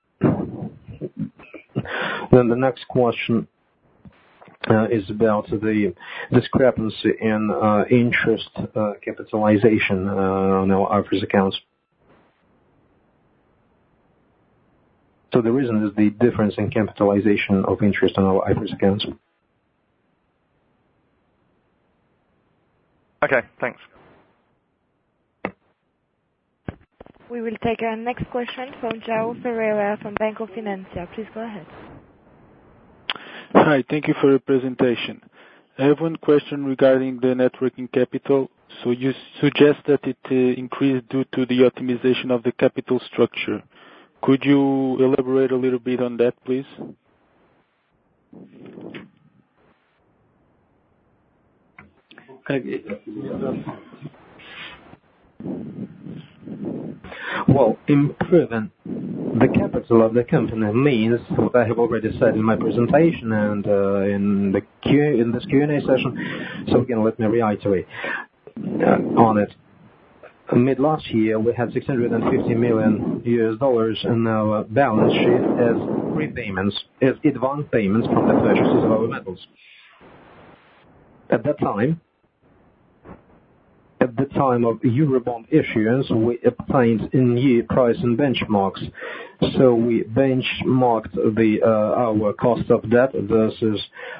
Then the next question is about the discrepancy in interest capitalization on our IFRS accounts. So the reason is the difference in capitalization of interest on our IFRS accounts. Okay, thanks. We will take our next question from João Ferreira from Banco Finantia. Please go ahead. Hi, thank you for your presentation. I have one question regarding the net working capital. So you suggest that it increased due to the optimization of the capital structure. Could you elaborate a little bit on that, please? Well, improving the capital of the company means what I have already said in my presentation and in this Q&A session. So again, let me reiterate on it. Mid last year, we had $650 million in our balance sheet as prepayments, as advance payments from the purchases of our metals. At the time of Eurobond issuance, we obtained new price and benchmarks. So we benchmarked our cost of debt versus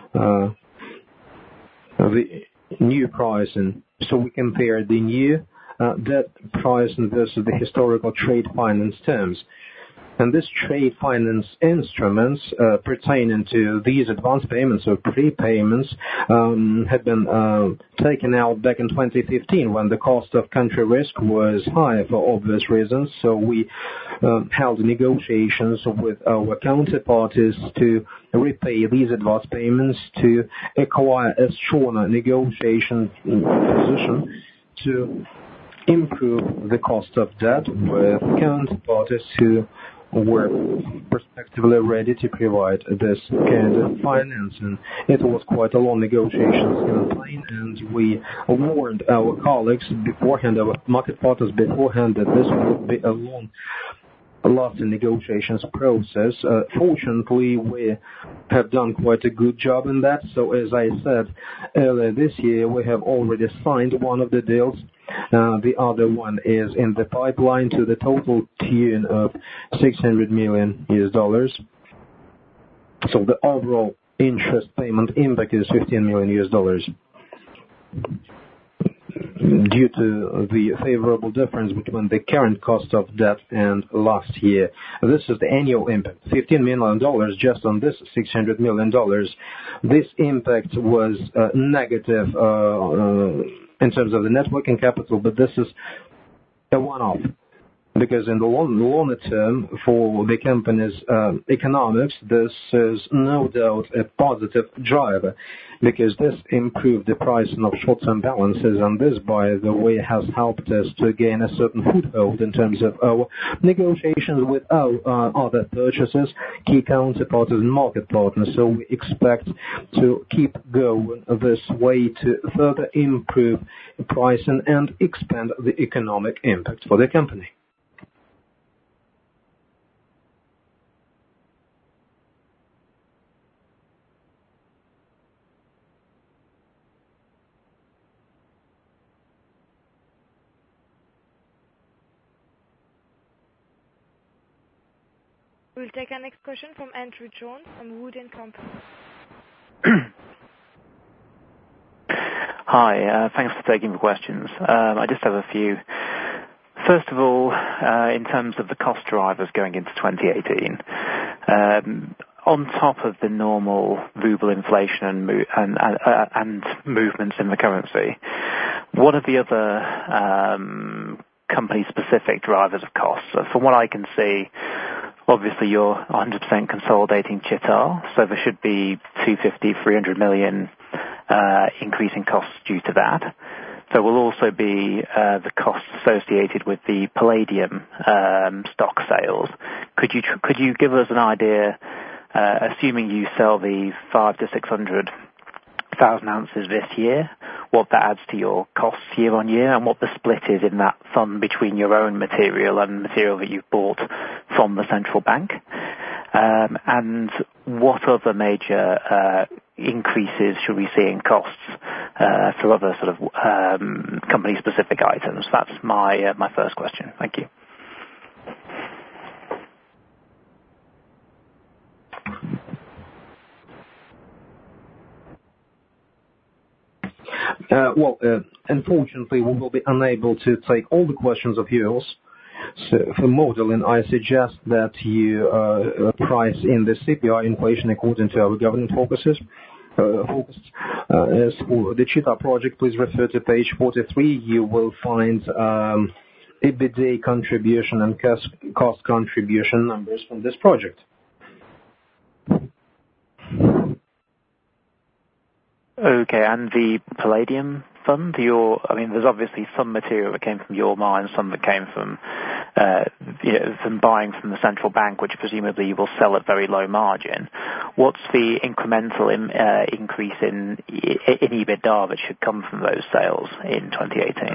the new pricing. So we compared the new debt price versus the historical trade finance terms. And this trade finance instruments pertaining to these advance payments or prepayments had been taken out back in 2015 when the cost of country risk was high for obvious reasons. So we held negotiations with our counterparties to repay these advance payments to acquire a stronger negotiation position to improve the cost of debt with counterparties who were prospectively ready to provide this kind of financing. It was quite a long negotiations campaign, and we warned our colleagues beforehand, our market partners beforehand, that this would be a long-lasting negotiations process. Fortunately, we have done quite a good job in that. So as I said earlier this year, we have already signed one of the deals. The other one is in the pipeline to the total tune of $600 million. So the overall interest payment impact is $15 million due to the favorable difference between the current cost of debt and last year. This is the annual impact, $15 million just on this $600 million. This impact was negative in terms of the net working capital, but this is a one-off. Because in the longer term, for the company's economics, this is no doubt a positive driver, because this improved the pricing of short-term balances, and this, by the way, has helped us to gain a certain foothold in terms of our negotiations with our other purchasers, key counterparties, and market partners. So we expect to keep going this way to further improve pricing and expand the economic impact for the company. We'll take our next question from Andrew Jones from Wood & Company. Hi, thanks for taking the questions. I just have a few. First of all, in terms of the cost drivers going into 2018, on top of the normal ruble inflation and movements in the currency, what are the other company-specific drivers of costs? So from what I can see, obviously you're 100% consolidating Chittal, so there should be 300 million increase in costs due to that. There will also be the costs associated with the palladium stock sales. Could you give us an idea, assuming you sell the 500 to 600,000 ounces this year, what that adds to your costs year on year, and what the split is in that fund between your own material and material that you've bought from the central bank? And what other major increases should we see in costs for other sort of company-specific items? That's my first question. Thank you. Unfortunately, we will be unable to take all the questions of yours. So for modeling, I suggest that you price in the CPI inflation according to our government focuses. As for the Chittal project, please refer to page 43. You will find EBITDA contribution and cost contribution numbers from this project. Okay, and the palladium fund, there's obviously some material that came from your mine, some that came from from buying from the central bank, which presumably you will sell at very low margin. What's the incremental increase in EBITDA that should come from those sales in 2018?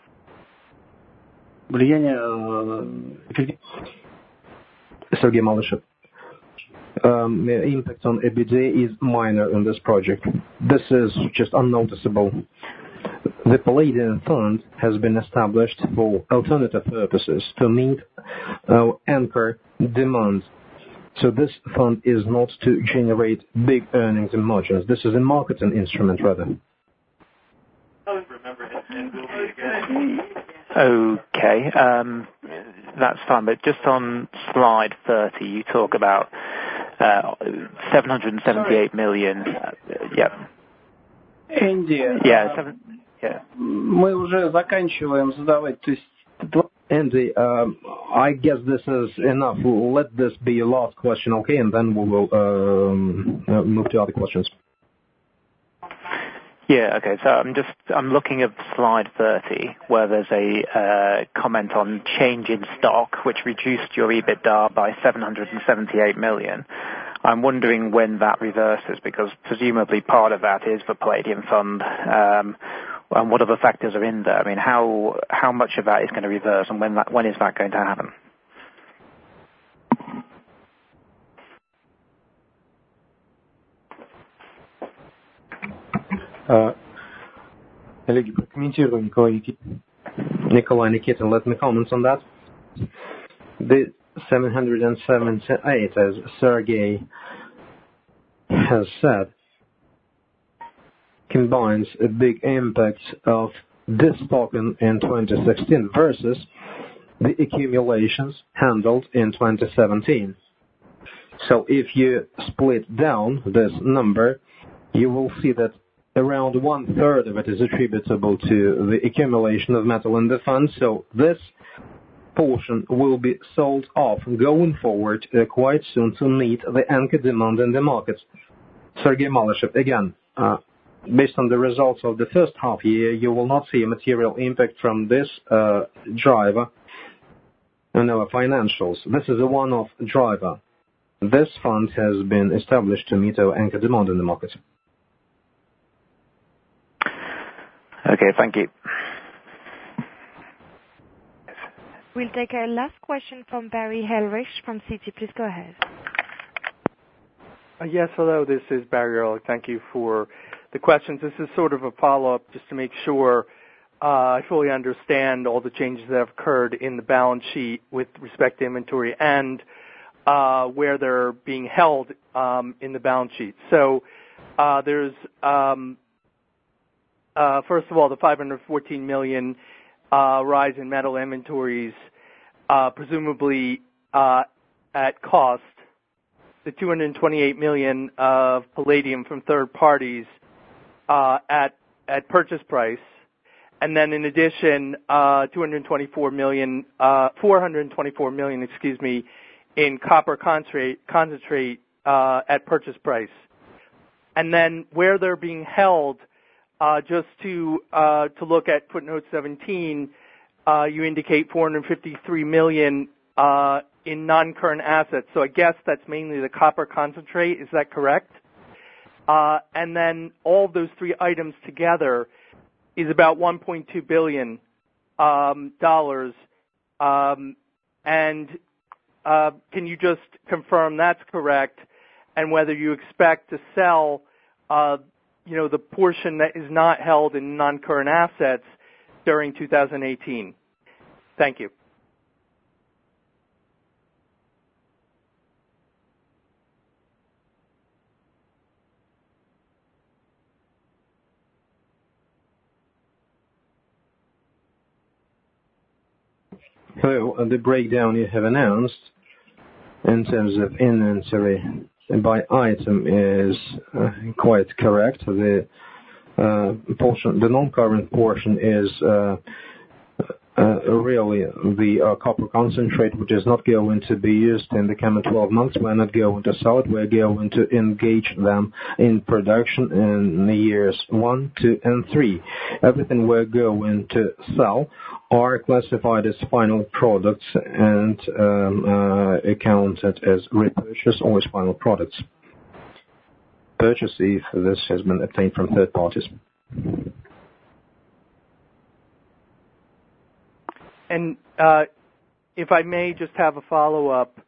Sergei Malyshev. The impact on EBITDA is minor in this project. This is just unnoticeable. The Palladium Fund has been established for alternative purposes to meet our anchor demands. So this fund is not to generate big earnings and margins. This is a marketing instrument, rather. Okay. That's fine, but just on slide 30, you talk about 778 million. Yeah. Энди, Yeah. мы уже заканчиваем задавать. То есть Andy, I guess this is enough. Let this be your last question, okay? And then we will move to other questions. Yeah, okay. So I'm looking at slide 30, where there's a comment on change in stock, which reduced your EBITDA by 778 million. I'm wondering when that reverses, because presumably part of that is the Palladium Fund, and what other factors are in there. I mean, how much of that is going to reverse, and when is that going to happen? Коллеги, прокомментирую, Николай Никитин. Nikolai Nikitin, let me comment on that. The 778, as Sergei has said, combines a big impact of this stock in 2016 versus the accumulations handled in 2017. So if you split down this number, you will see that around 1/3 of it is attributable to the accumulation of metal in the fund. So this portion will be sold off going forward quite soon to meet the anchor demand in the market. Sergei Malyshev, again, based on the results of the first half year, you will not see a material impact from this driver in our financials. This is a one-off driver. This fund has been established to meet our anchor demand in the market. Okay, thank you. We'll take our last question from Barry Helrich from Citi. Please go ahead. Yes, hello, this is Barry Helrich. Thank you for the questions. This is sort of a follow-up just to make sure I fully understand all the changes that have occurred in the balance sheet with respect to inventory and where they're being held in the balance sheet. So there's first of all, the 514 million rise in metal inventories, presumably at cost, the 228 million of palladium from third parties at purchase price, and then in addition, 424 million, in copper concentrate at purchase price, and then where they're being held. Just to look at footnote 17, you indicate 453 million in non-current assets. So I guess that's mainly the copper concentrate. Is that correct? And then all of those three items together is about $1.2 billion. And can you just confirm that's correct, and whether you expect to sell the portion that is not held in non-current assets during 2018. Thank you. So the breakdown you have announced in terms of inventory by item is quite correct. The non-current portion is really the copper concentrate, which is not going to be used in the coming 12 months. We're not going to sell it. We're going to engage them in production in the years 1, 2, and 3. Everything we're going to sell are classified as final products and accounted as repurchase or as final products. Purchase if this has been obtained from third parties. And if I may just have a follow-up,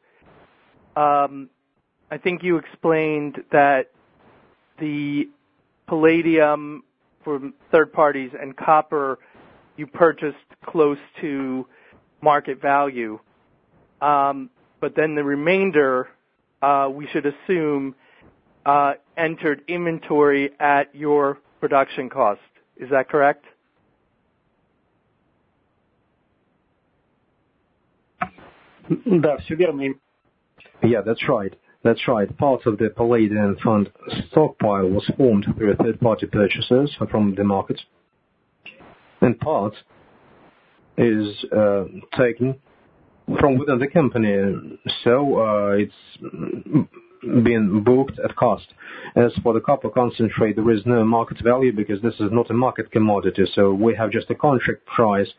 I think you explained that the palladium from third parties and copper you purchased close to market value, but then the remainder we should assume entered inventory at your production cost. Is that correct? Да, все верно. Yeah, that's right. That's right. Part of the Palladian fund stockpile was formed through third-party purchases from the market, and part is taken from within the company, so it's been booked at cost. As for the copper concentrate, there is no market value because this is not a market commodity, so we have just a contract price,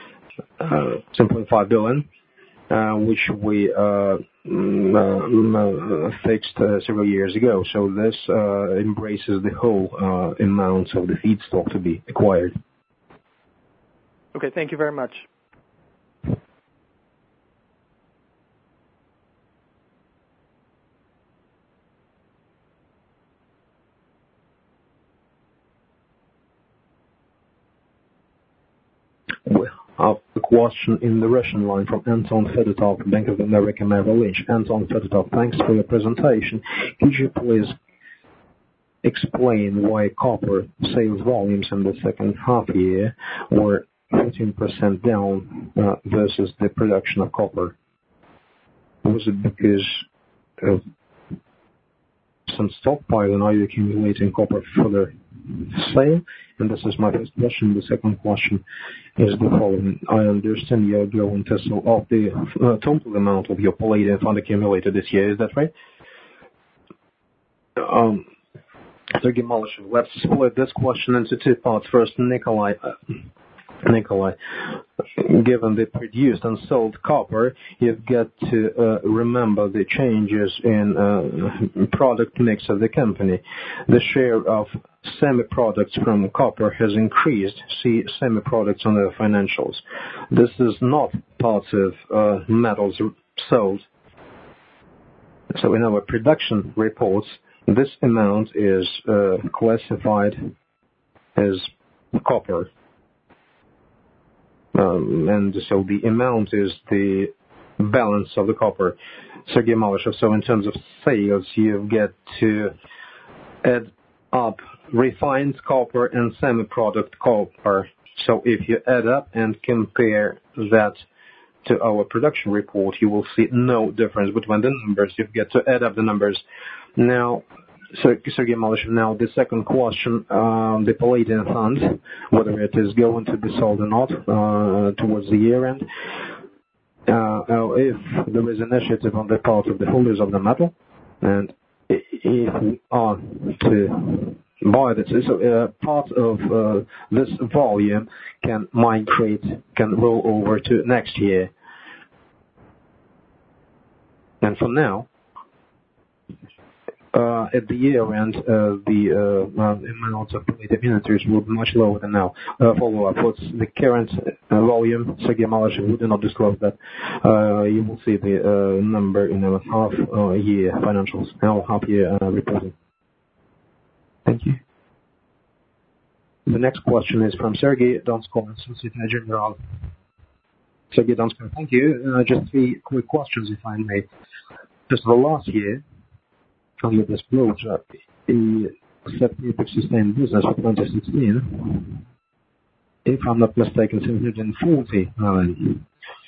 10.5 billion, which we fixed several years ago. So this embraces the whole amount of the feedstock to be acquired. Okay, thank you very much. We have a question in the Russian line from Anton Fedotov, Bank of America Merrill Lynch. Anton Fedotov, thanks for your presentation. Could you please explain why copper sales volumes in the second half year were 14% down versus the production of copper? Was it because of some stockpile, and are you accumulating copper for the sale? And this is my first question. The second question is the following. I understand you're going to sell off the total amount of your Palladian fund accumulated this year. Is that right? Sergey Malyshev, let's split this question into two parts. First, Nikolai, given the produced and sold copper, you've got to remember the changes in product mix of the company. The share of semi-products from copper has increased. See semi-products on the financials. This is not part of metals sold. So in our production reports, this amount is classified as copper. And so the amount is the balance of the copper. Sergey Malyshev, so in terms of sales, you get to add up refined copper and semi-product copper. So if you add up and compare that to our production report, you will see no difference between the numbers. You get to add up the numbers. Now, Sergey Malyshev, now the second question, the Palladian fund, whether it is going to be sold or not towards the year end. If there is initiative on the part of the holders of the metal, and if we are to buy this, so part of this volume can migrate, can roll over to next year. And for now, at the year end, the amount of Palladium units will be much lower than now. Follow up, what's the current volume? Sergey Malyshev, we do not disclose that. You will see the number in our half-year financials, our half-year reporting. Thank you. The next question is from Sergey Donskoi, Société Générale. Sergey Donskoi, thank you. Just three quick questions, if I may. Just for last year, on your disclosure, the September sustained business for 2016, if I'm not mistaken, 740 million.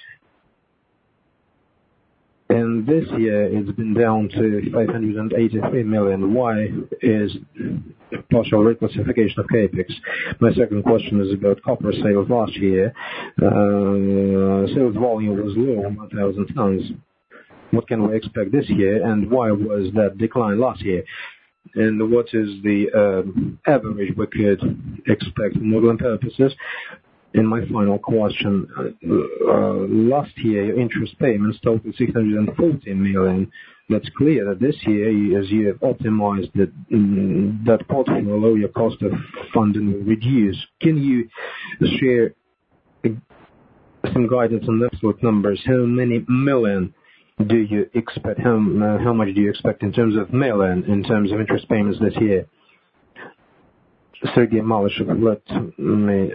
And this year it's been down to 583 million. Why is partial reclassification of capex? My second question is about copper sales last year. Sales volume was low, 1,000 tons. What can we expect this year, and why was that decline last year? And what is the average we could expect for modeling purposes? And my final question, last year interest payments totaled 640 million. That's clear that this year, as you have optimized that portfolio, your cost of funding will reduce. Can you share some guidance on absolute numbers? How many million do you expect? How much do you expect in terms of million, in terms of interest payments this year? Sergey Malyshev, let me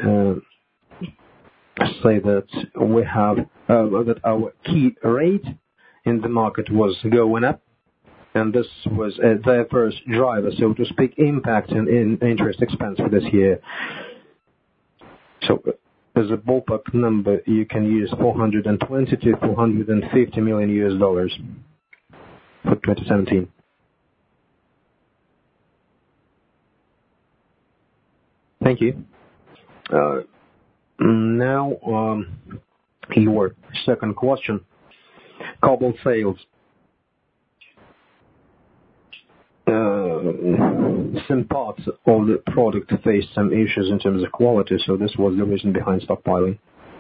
say that we have that our key rate in the market was going up, and this was their first driver, so to speak, impact in interest expense for this year. So as a ballpark number, you can use 420 to 450 million US dollars for 2017. Thank you. Now, your second question. Cobalt sales. Some parts of the product faced some issues in terms of quality, so this was the reason behind stockpiling.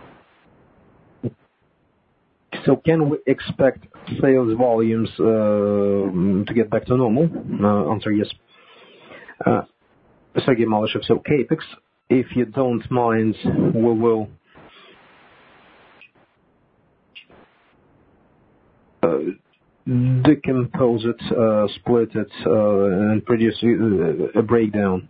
So can we expect sales volumes to get back to normal? Answer yes. Sergey Malyshev, so CAPEX, if you don't mind, we will decompose it, split it, and produce a breakdown.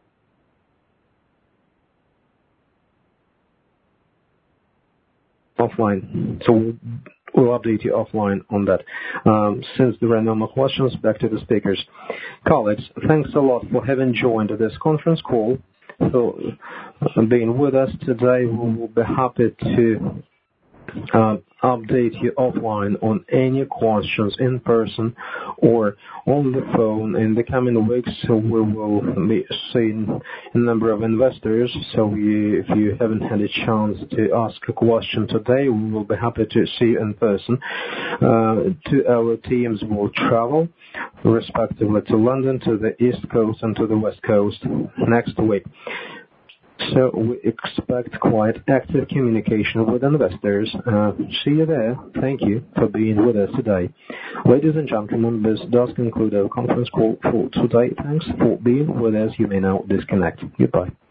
Offline. So we'll update you offline on that. Since there are no more questions, back to the speakers. Colleagues, thanks a lot for having joined this conference call. So being with us today, we will be happy to update you offline on any questions in person or on the phone in the coming weeks. So we will be seeing a number of investors. So if you haven't had a chance to ask a question today, we will be happy to see you in person. Two our teams will travel respectively to London, to the East Coast and to the West Coast next week. So we expect quite active communication with investors. See you there. Thank you for being with us today. Ladies and gentlemen, this does conclude our conference call for today. Thanks for being with us. You may now disconnect. Goodbye.